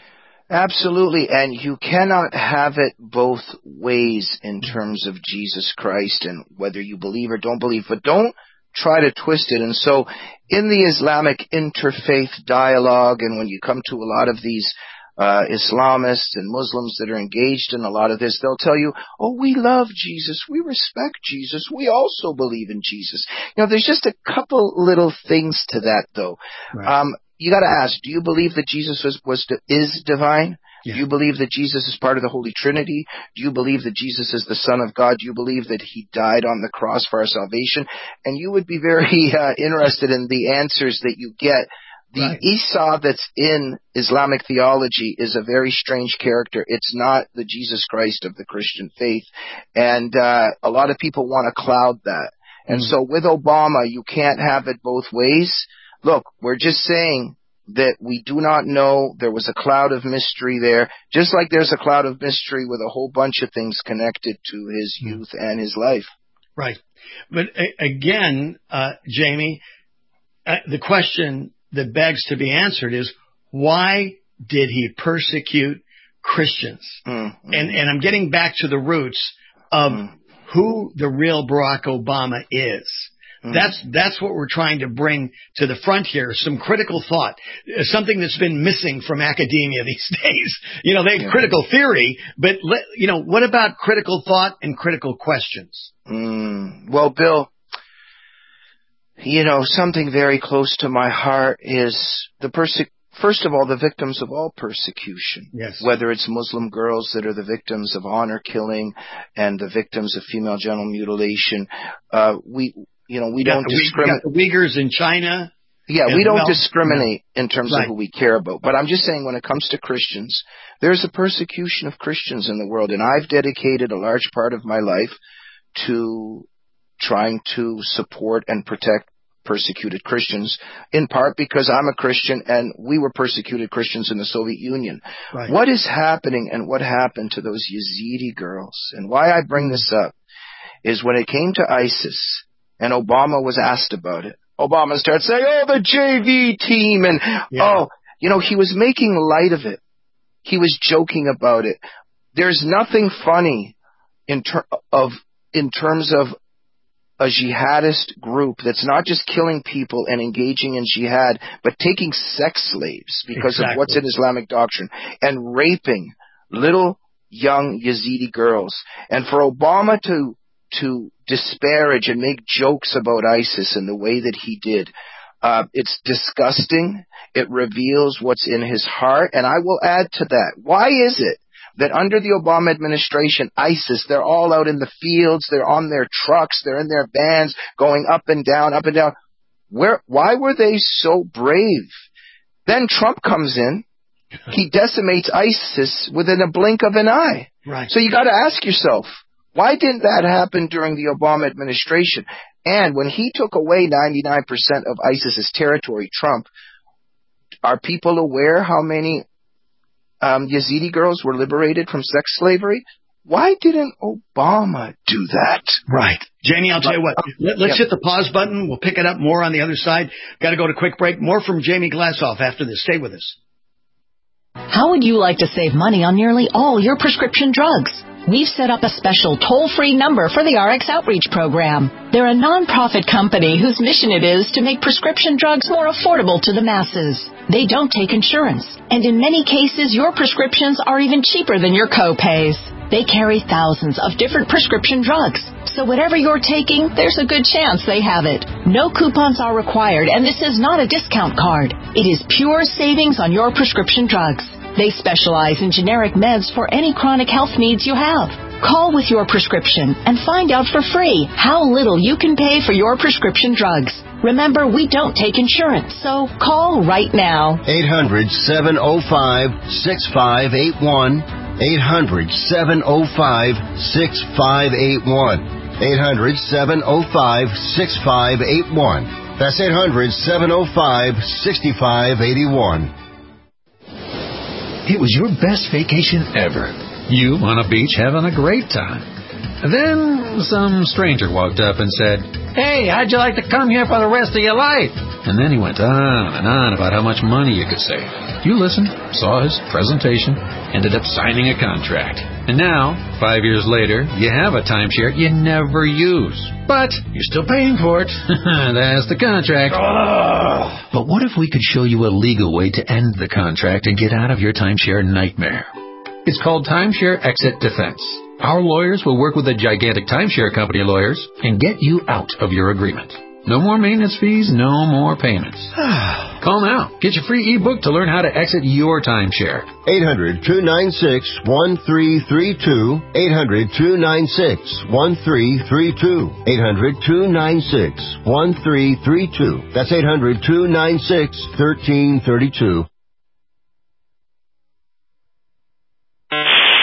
[SPEAKER 12] Absolutely. And you cannot have it both ways in terms of Jesus Christ and whether you believe or don't believe. But don't try to twist it. And so in the Islamic interfaith dialogue, and when you come to a lot of these uh Islamists and Muslims that are engaged in a lot of this, they'll tell you, oh, we love Jesus, we respect Jesus, we also believe in Jesus. You know, there's just a couple little things to that, though. Right. Um, you got to ask, do you believe that Jesus was, was is divine? Yeah. Do you believe that Jesus is part of the Holy Trinity? Do you believe that Jesus is the Son of God? Do you believe that he died on the cross for our salvation? And you would be very uh, interested in the answers that you get. The right. Isa that's in Islamic theology is a very strange character. It's not the Jesus Christ of the Christian faith. And uh, a lot of people want to cloud that. And mm. so with Obama, you can't have it both ways. Look, we're just saying that we do not know. There was a cloud of mystery there, just like there's a cloud of mystery with a whole bunch of things connected to his youth and his life.
[SPEAKER 11] Right. But a- again, uh, Jamie, uh, the question that begs to be answered is, why did he persecute Christians? Mm-hmm. And, and I'm getting back to the roots of mm. who the real Barack Obama is. Mm. That's, that's what we're trying to bring to the front here. Some critical thought, something that's been missing from academia these days. You know, they have yeah. critical theory, but let, you know, what about critical thought and critical questions?
[SPEAKER 12] Mm. Well, Bill, you know, something very close to my heart is the perse- First of all, the victims of all persecution,
[SPEAKER 11] yes.
[SPEAKER 12] whether it's Muslim girls that are the victims of honor killing and the victims of female genital mutilation. Uh, we, you know, we
[SPEAKER 11] you
[SPEAKER 12] don't
[SPEAKER 11] the,
[SPEAKER 12] discriminate.
[SPEAKER 11] The Uyghurs in China.
[SPEAKER 12] Yeah, we don't
[SPEAKER 11] well.
[SPEAKER 12] discriminate in terms
[SPEAKER 11] right.
[SPEAKER 12] of who we care about. But I'm just saying when it comes to Christians, there's a persecution of Christians in the world. And I've dedicated a large part of my life to trying to support and protect persecuted Christians, in part because I'm a Christian and we were persecuted Christians in the Soviet Union.
[SPEAKER 11] Right.
[SPEAKER 12] What is happening and what happened to those Yazidi girls, and why I bring this up, is when it came to ISIS and Obama was asked about it, Obama started saying, oh, the J V team, and yeah. oh, you know, he was making light of it. He was joking about it. There's nothing funny in, ter- of, in terms of a jihadist group that's not just killing people and engaging in jihad, but taking sex slaves because
[SPEAKER 11] exactly.
[SPEAKER 12] of what's in Islamic doctrine and raping little young Yazidi girls. And for Obama to to disparage and make jokes about ISIS in the way that he did, uh, it's disgusting. It reveals what's in his heart. And I will add to that. Why is it that under the Obama administration, ISIS, they're all out in the fields, they're on their trucks, they're in their vans, going up and down, up and down. Where, why were they so brave? Then Trump comes in, he decimates ISIS within a blink of an eye.
[SPEAKER 11] Right.
[SPEAKER 12] So you got to ask yourself, why didn't that happen during the Obama administration? And when he took away ninety-nine percent of ISIS's territory, Trump, are people aware how many Um, Yazidi girls were liberated from sex slavery? Why didn't Obama do that?
[SPEAKER 11] Right. Jamie, I'll tell you what. Let, let's
[SPEAKER 12] yeah.
[SPEAKER 11] hit the pause button. We'll pick it up more on the other side. Got to go to a quick break. More from Jamie Glassoff after this. Stay with us.
[SPEAKER 15] How would you like to save money on nearly all your prescription drugs? We've set up a special toll-free number for the R X Outreach Program. They're a non-profit company whose mission it is to make prescription drugs more affordable to the masses. They don't take insurance, and in many cases, your prescriptions are even cheaper than your co-pays. They carry thousands of different prescription drugs, so whatever you're taking, there's a good chance they have it. No coupons are required, and this is not a discount card. It is pure savings on your prescription drugs. They specialize in generic meds for any chronic health needs you have. Call with your prescription and find out for free how little you can pay for your prescription drugs. Remember, we don't take insurance, so call right now.
[SPEAKER 9] eight hundred, seven oh five, six five eight one. eight hundred, seven oh five, six five eight one. eight hundred, seven oh five, six five eight one. That's eight hundred, seven oh five, six five eight one.
[SPEAKER 18] It was your best vacation ever. You on a beach having a great time. Then some stranger walked up and said, hey, how'd you like to come here for the rest of your life? And then he went on and on about how much money you could save. You listened, saw his presentation, ended up signing a contract. And now, five years later, you have a timeshare you never use. But you're still paying for it. That's the contract. Oh. But what if we could show you a legal way to end the contract and get out of your timeshare nightmare? It's called Timeshare Exit Defense. Our lawyers will work with the gigantic timeshare company lawyers and get you out of your agreement. No more maintenance fees, no more payments. Call now. Get your free ebook to learn how to exit your timeshare.
[SPEAKER 9] eight hundred, two nine six, one three three two. eight hundred, two nine six, one three three two. eight hundred, two nine six, one three three two. That's eight hundred, two nine six, one three three two.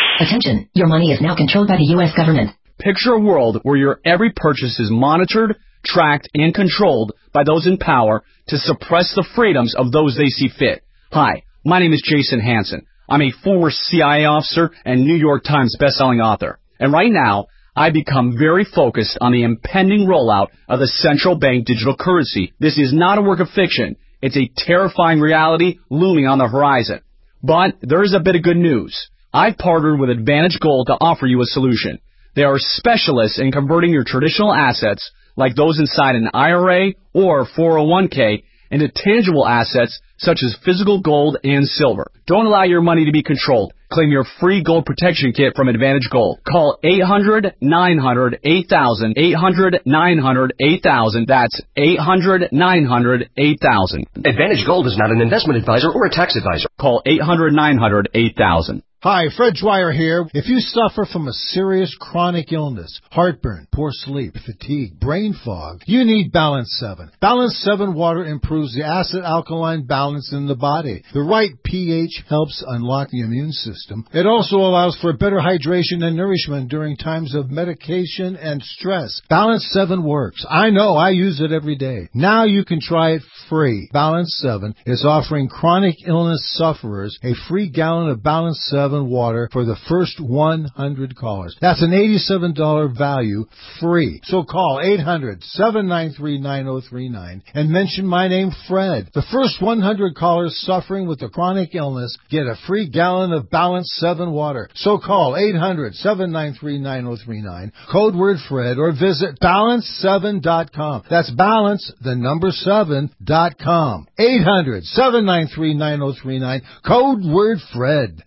[SPEAKER 19] Attention, your money is now controlled by the U S government.
[SPEAKER 16] Picture a world where your every purchase is monitored,
[SPEAKER 19] tracked, and controlled by those in power to suppress the freedoms of those they see fit. Hi, my name is Jason Hansen. I'm a former C I A officer and New York Times bestselling author. And right now, I become very focused on the impending rollout of the central bank digital currency. This is not a work of fiction. It's a terrifying reality looming on the horizon. But there is a bit of good news. I've partnered with Advantage Gold to offer you a solution. They are specialists in converting your traditional assets, like those inside an I R A or four oh one k, into tangible assets such as physical gold and silver. Don't allow your money to be controlled. Claim your free gold protection kit from Advantage Gold. Call eight hundred, nine hundred, eight thousand, eight hundred, nine hundred, eight thousand. That's eight hundred, nine hundred, eight thousand.
[SPEAKER 20] Advantage Gold is not an investment advisor or a tax advisor.
[SPEAKER 19] Call eight hundred, nine hundred, eight thousand.
[SPEAKER 21] Hi, Fred Dwyer here. If you suffer from a serious chronic illness, heartburn, poor sleep, fatigue, brain fog, you need Balance seven. Balance seven water improves the acid-alkaline balance in the body. The right pH helps unlock the immune system. It also allows for better hydration and nourishment during times of medication and stress. Balance seven works. I know, I use it every day. Now you can try it free. Balance seven is offering chronic illness sufferers a free gallon of Balance seven water for the first one hundred callers. That's an eighty-seven dollars value free. So call eight hundred, seven nine three, nine oh three nine and mention my name, Fred. The first one hundred callers suffering with a chronic illness get a free gallon of Balance seven water. So call eight hundred, seven nine three, nine oh three nine, code word Fred, or visit balance seven dot com. That's balance, the number seven dot com. eight hundred, seven nine three, nine oh three nine, code word Fred.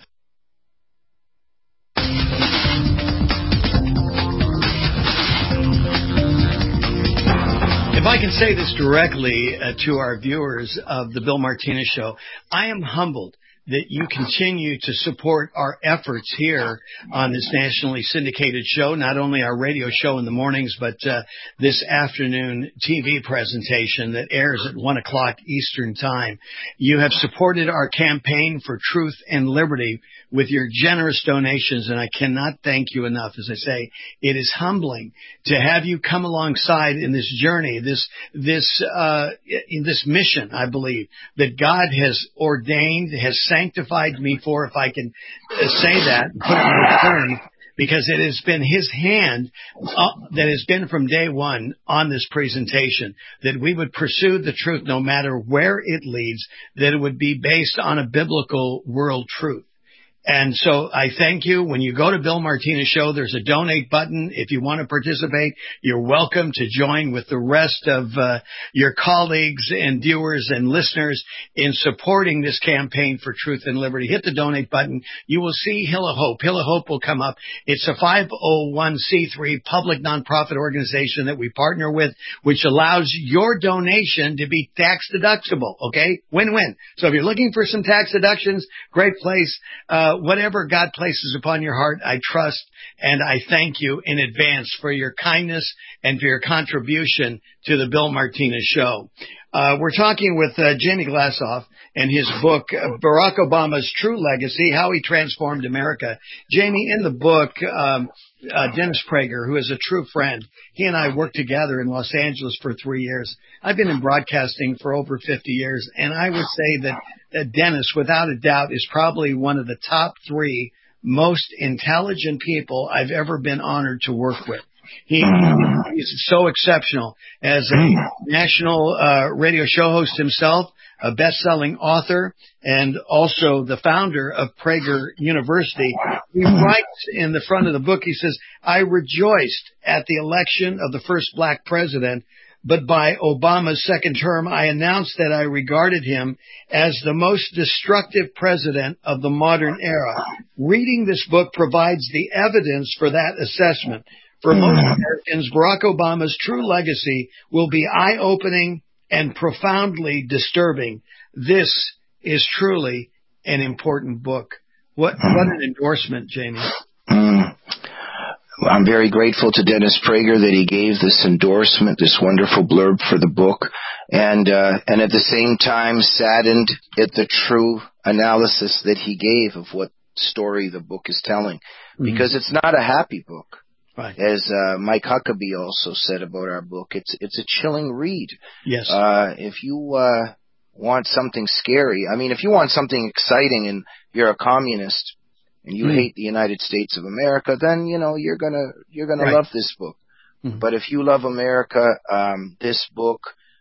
[SPEAKER 11] If I can say this directly uh, to our viewers of the Bill Martinez Show, I am humbled that you continue to support our efforts here on this nationally syndicated show, not only our radio show in the mornings, but uh, this afternoon T V presentation that airs at one o'clock Eastern Time. You have supported our campaign for truth and liberty with your generous donations, and I cannot thank you enough. As I say, it is humbling to have you come alongside in this journey, this this uh, in this mission, I believe, that God has ordained, has sanctified me for, if I can say that, put it in terms, because it has been His hand uh, that has been from day one on this presentation, that we would pursue the truth no matter where it leads, that it would be based on a biblical world truth. And so I thank you. When you go to Bill Martinez Show, there's a donate button. If you want to participate, you're welcome to join with the rest of uh, your colleagues and viewers and listeners in supporting this campaign for truth and liberty. Hit the donate button. You will see Hill of Hope. Hill of Hope will come up. It's a five oh one c three public nonprofit organization that we partner with, which allows your donation to be tax deductible. Okay? Win-win. So if you're looking for some tax deductions, great place. Uh, Whatever God places upon your heart, I trust, and I thank you in advance for your kindness and for your contribution to the Bill Martinez Show. Uh, we're talking with uh, Jamie Glassoff and his book, uh, Barack Obama's True Legacy, How He Transformed America. Jamie, in the book, um, uh, Dennis Prager, who is a true friend, he and I worked together in Los Angeles for three years. I've been in broadcasting for over fifty years, and I would say that uh, Dennis, without a doubt, is probably one of the top three most intelligent people I've ever been honored to work with. He is so exceptional as a national uh, radio show host himself, a best-selling author, and also the founder of Prager University. He writes in the front of the book, he says, I rejoiced at the election of the first black president, but by Obama's second term, I announced that I regarded him as the most destructive president of the modern era. Reading this book provides the evidence for that assessment. For most Americans, Barack Obama's true legacy will be eye-opening and profoundly disturbing. This is truly an important book. What, what an endorsement, Jamie.
[SPEAKER 12] Mm. I'm very grateful to Dennis Prager that he gave this endorsement, this wonderful blurb for the book, and uh, and at the same time saddened at the true analysis that he gave of what story the book is telling, because mm-hmm. it's not a happy book.
[SPEAKER 11] Right.
[SPEAKER 12] As uh, Mike Huckabee also said about our book, it's it's a chilling read.
[SPEAKER 11] Yes.
[SPEAKER 12] Uh, if you uh, want something scary, I mean, if you want something exciting and you're a communist and you mm. hate the United States of America, then you know you're gonna you're gonna right. love this book. Mm-hmm. But if you love America, um, this book,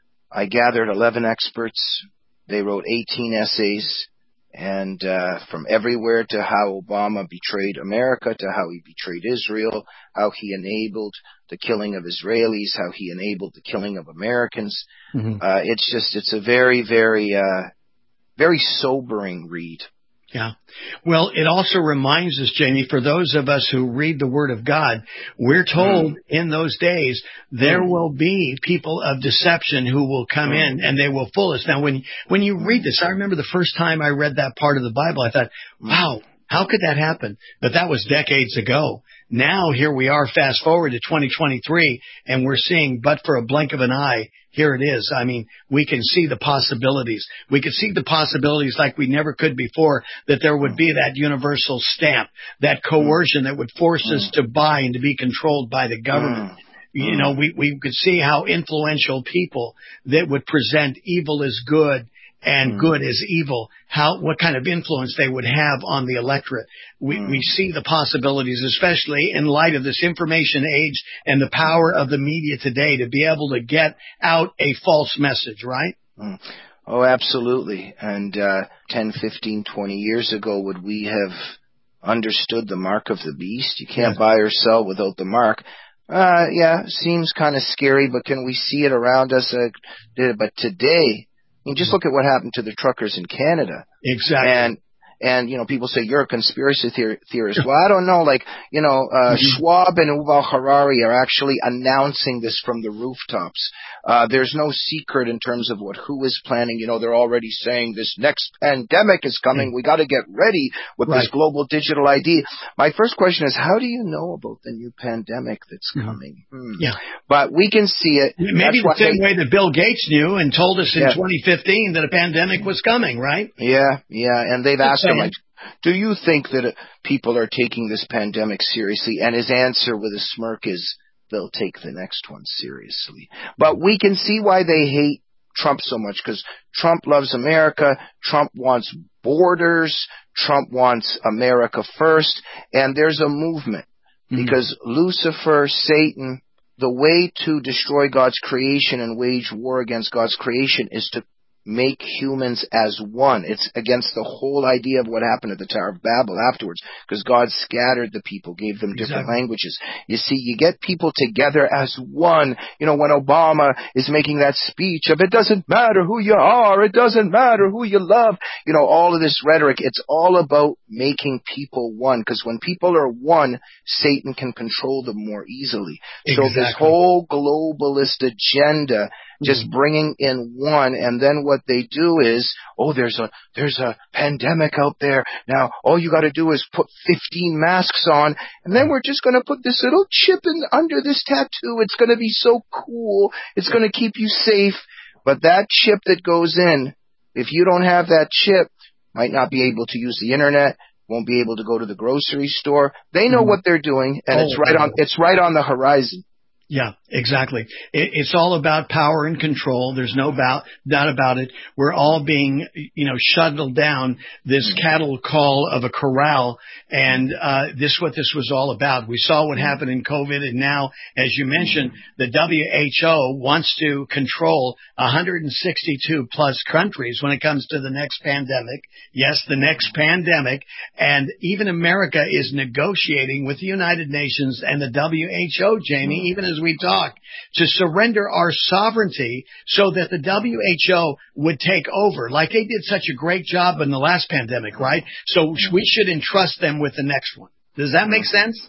[SPEAKER 12] I gathered eleven experts. They wrote eighteen essays. And uh, from everywhere to how Obama betrayed America, to how he betrayed Israel, how he enabled the killing of Israelis, how he enabled the killing of Americans. Mm-hmm. Uh, it's just, it's a very, very, uh, very sobering read.
[SPEAKER 11] Yeah. Well, it also reminds us, Jamie, for those of us who read the Word of God, we're told mm. in those days there mm. will be people of deception who will come mm. in and they will fool us. Now, when when you read this, I remember the first time I read that part of the Bible, I thought, wow, how could that happen? But that was decades ago. Now, here we are, fast forward to twenty twenty-three, and we're seeing, but for a blink of an eye, here it is. I mean, we can see the possibilities. We can see the possibilities like we never could before, that there would be that universal stamp, that coercion that would force us to buy and to be controlled by the government. You know, we, we could see how influential people that would present evil as good and mm. good as evil, how, what kind of influence they would have on the electorate. We, mm. we see the possibilities, especially in light of this information age and the power of the media today to be able to get out a false message, right?
[SPEAKER 12] Mm. Oh, absolutely. And, uh, ten, fifteen, twenty years ago, would we have understood the mark of the beast? You can't yes. buy or sell without the mark. Uh, yeah, seems kind of scary, but can we see it around us? Uh, but today, I mean, just look at what happened to the truckers in Canada.
[SPEAKER 11] Exactly.
[SPEAKER 12] And, and, you know, people say you're a conspiracy theor- theorist. Well, I don't know. Like, you know, uh, mm-hmm. Schwab and Yuval Harari are actually announcing this from the rooftops. Uh, there's no secret in terms of what who is planning. You know, they're already saying this next pandemic is coming. Mm-hmm. We got to get ready with right. this global digital I D. My first question is, how do you know about the new pandemic that's mm-hmm. coming? Hmm.
[SPEAKER 11] Yeah.
[SPEAKER 12] But we can see it.
[SPEAKER 11] Maybe that's the same they, way that Bill Gates knew and told us in yeah. twenty fifteen that a pandemic was coming, right?
[SPEAKER 12] Yeah, yeah. And they've asked him, like, do you think that people are taking this pandemic seriously? And his answer with a smirk is, they'll take the next one seriously. But we can see why they hate Trump so much, because Trump loves America. Trump wants borders. Trump wants America first. And there's a movement mm-hmm. because Lucifer, Satan, the way to destroy God's creation and wage war against God's creation is to make humans as one. It's against the whole idea of what happened at the Tower of Babel afterwards, because God scattered the people, gave them different exactly. languages. You see, you get people together as one. You know, when Obama is making that speech of it doesn't matter who you are, it doesn't matter who you love, you know, all of this rhetoric, it's all about making people one, because when people are one, Satan can control them more easily. Exactly. So this whole globalist agenda, just bringing in one, and then what they do is, oh, there's a there's a pandemic out there. Now, all you got to do is put fifteen masks on, and then we're just going to put this little chip in under this tattoo. It's going to be so cool. It's going to keep you safe. But that chip that goes in, if you don't have that chip, might not be able to use the internet, won't be able to go to the grocery store. They know mm-hmm. what they're doing, and oh, it's right on it's right on the horizon.
[SPEAKER 11] Yeah, exactly. It, it's all about power and control. There's no doubt, doubt about it. We're all being, you know, shuttled down this cattle call of a corral, and uh, this what this was all about. We saw what happened in COVID, and now, as you mentioned, the W H O wants to control one hundred sixty-two plus countries when it comes to the next pandemic. Yes, the next pandemic, and even America is negotiating with the United Nations and the W H O, Jamie, even as we talk, to surrender our sovereignty so that the W H O would take over, like they did such a great job in the last pandemic, right? So we should entrust them with the next one. Does that make sense?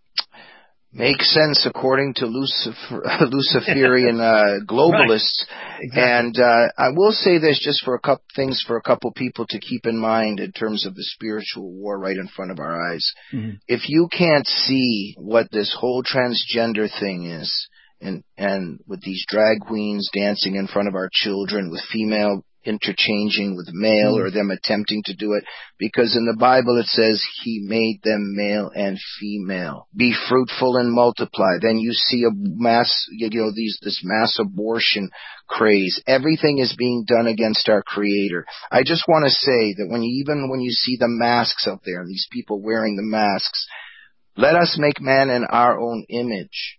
[SPEAKER 12] Makes sense according to Lucifer, Luciferian uh, globalists. Right. Exactly. And uh, I will say this just for a couple things for a couple people to keep in mind in terms of the spiritual war right in front of our eyes. Mm-hmm. If you can't see what this whole transgender thing is, and and with these drag queens dancing in front of our children with female interchanging with male or them attempting to do it, because in the Bible it says he made them male and female. Be fruitful and multiply. Then you see a mass, you know, these this mass abortion craze. Everything is being done against our Creator. I just want to say that when you, even when you see the masks out there, these people wearing the masks, let us make man in our own image.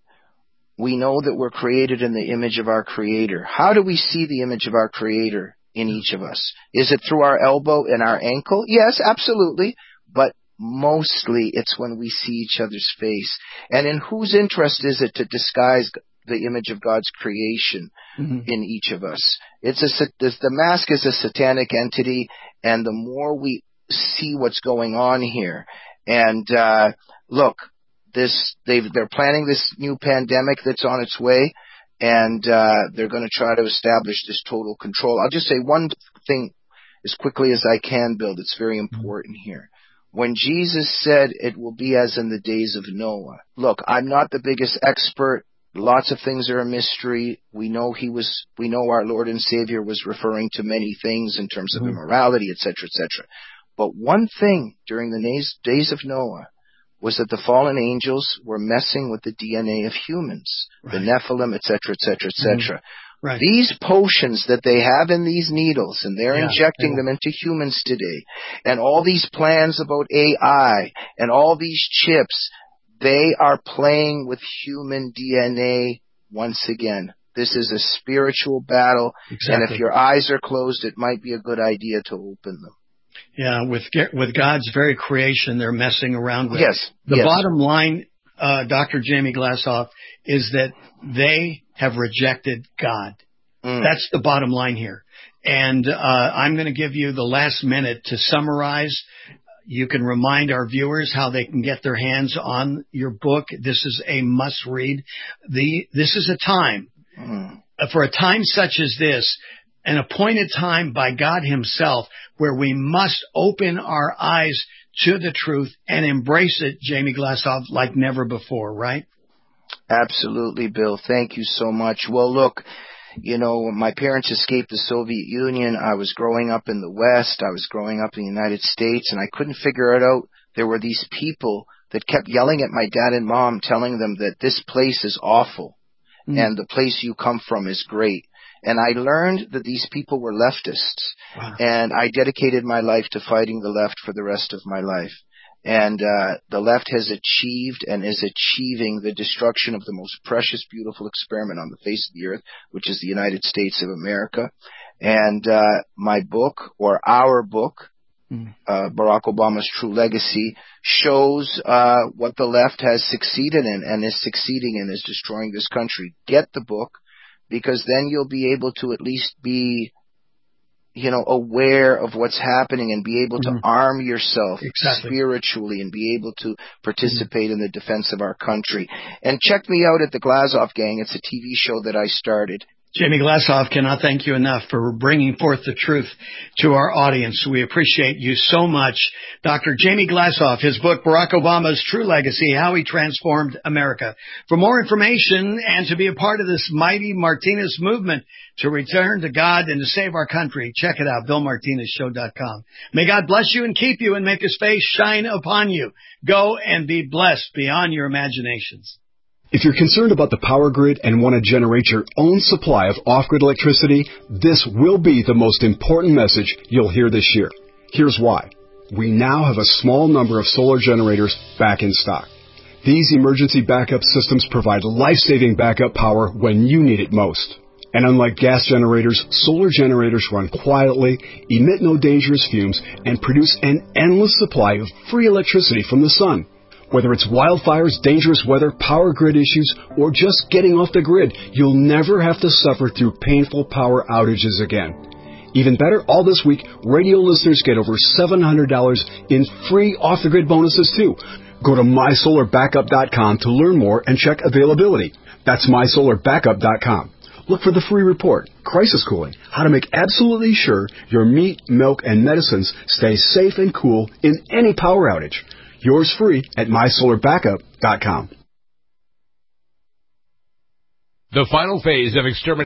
[SPEAKER 12] We know that we're created in the image of our Creator. How do we see the image of our Creator in each of us? Is it through our elbow and our ankle? Yes, absolutely. But mostly it's when we see each other's face. And in whose interest is it to disguise the image of God's creation mm-hmm. in each of us? It's a, the mask is a satanic entity, and the more we see what's going on here, and uh, look, This they've they're planning this new pandemic that's on its way, and uh, they're going to try to establish this total control. I'll just say one thing as quickly as I can, Bill. That's very important here. When Jesus said it will be as in the days of Noah. Look, I'm not the biggest expert. Lots of things are a mystery. We know he was. We know our Lord and Savior was referring to many things in terms of mm-hmm. immorality, et cetera, et cetera. But one thing during the days of Noah was that the fallen angels were messing with the D N A of humans, right. the Nephilim, et cetera, et cetera, et cetera. Mm-hmm. Right. These potions that they have in these needles, and they're yeah, injecting yeah. them into humans today, and all these plans about A I, and all these chips, they are playing with human D N A once again. This is a spiritual battle, exactly. and if your eyes are closed, it might be a good idea to open them.
[SPEAKER 11] Yeah, with with God's very creation, they're messing around with.
[SPEAKER 12] Yes.
[SPEAKER 11] The
[SPEAKER 12] yes.
[SPEAKER 11] bottom line, uh, Doctor Jamie Glashoff, is that they have rejected God. Mm. That's the bottom line here. And uh, I'm going to give you the last minute to summarize. You can remind our viewers how they can get their hands on your book. This is a must-read. The This is a time, mm. for a time such as this, an appointed time by God himself, where we must open our eyes to the truth and embrace it, Jamie Glashoff, like never before, right?
[SPEAKER 12] Absolutely, Bill. Thank you so much. Well, look, you know, my parents escaped the Soviet Union. I was growing up in the West. I was growing up in the United States, and I couldn't figure it out. There were these people that kept yelling at my dad and mom, telling them that this place is awful mm. and the place you come from is great. And I learned that these people were leftists, wow. and I dedicated my life to fighting the left for the rest of my life. And uh the left has achieved and is achieving the destruction of the most precious, beautiful experiment on the face of the earth, which is the United States of America. And uh my book, or our book, mm. uh Barack Obama's True Legacy, shows uh what the left has succeeded in and is succeeding in, is destroying this country. Get the book, because then you'll be able to at least be, you know, aware of what's happening and be able to mm-hmm. arm yourself exactly. spiritually and be able to participate mm-hmm. in the defense of our country. And check me out at the Glashoff Gang. It's a T V show that I started.
[SPEAKER 11] Jamie Glashoff, cannot thank you enough for bringing forth the truth to our audience. We appreciate you so much. Doctor Jamie Glashoff, his book, Barack Obama's True Legacy, How He Transformed America. For more information and to be a part of this mighty Martinez movement to return to God and to save our country, check it out, bill martinez show dot com. May God bless you and keep you and make his face shine upon you. Go and be blessed beyond your imaginations.
[SPEAKER 2] If you're concerned about the power grid and want to generate your own supply of off-grid electricity, this will be the most important message you'll hear this year. Here's why. We now have a small number of solar generators back in stock. These emergency backup systems provide life-saving backup power when you need it most. And unlike gas generators, solar generators run quietly, emit no dangerous fumes, and produce an endless supply of free electricity from the sun. Whether it's wildfires, dangerous weather, power grid issues, or just getting off the grid, you'll never have to suffer through painful power outages again. Even better, all this week, radio listeners get over seven hundred dollars in free off-the-grid bonuses too. Go to my solar backup dot com to learn more and check availability. That's my solar backup dot com. Look for the free report, Crisis Cooling, how to make absolutely sure your meat, milk, and medicines stay safe and cool in any power outage. Yours free at my solar backup dot com.
[SPEAKER 22] The final phase of extermination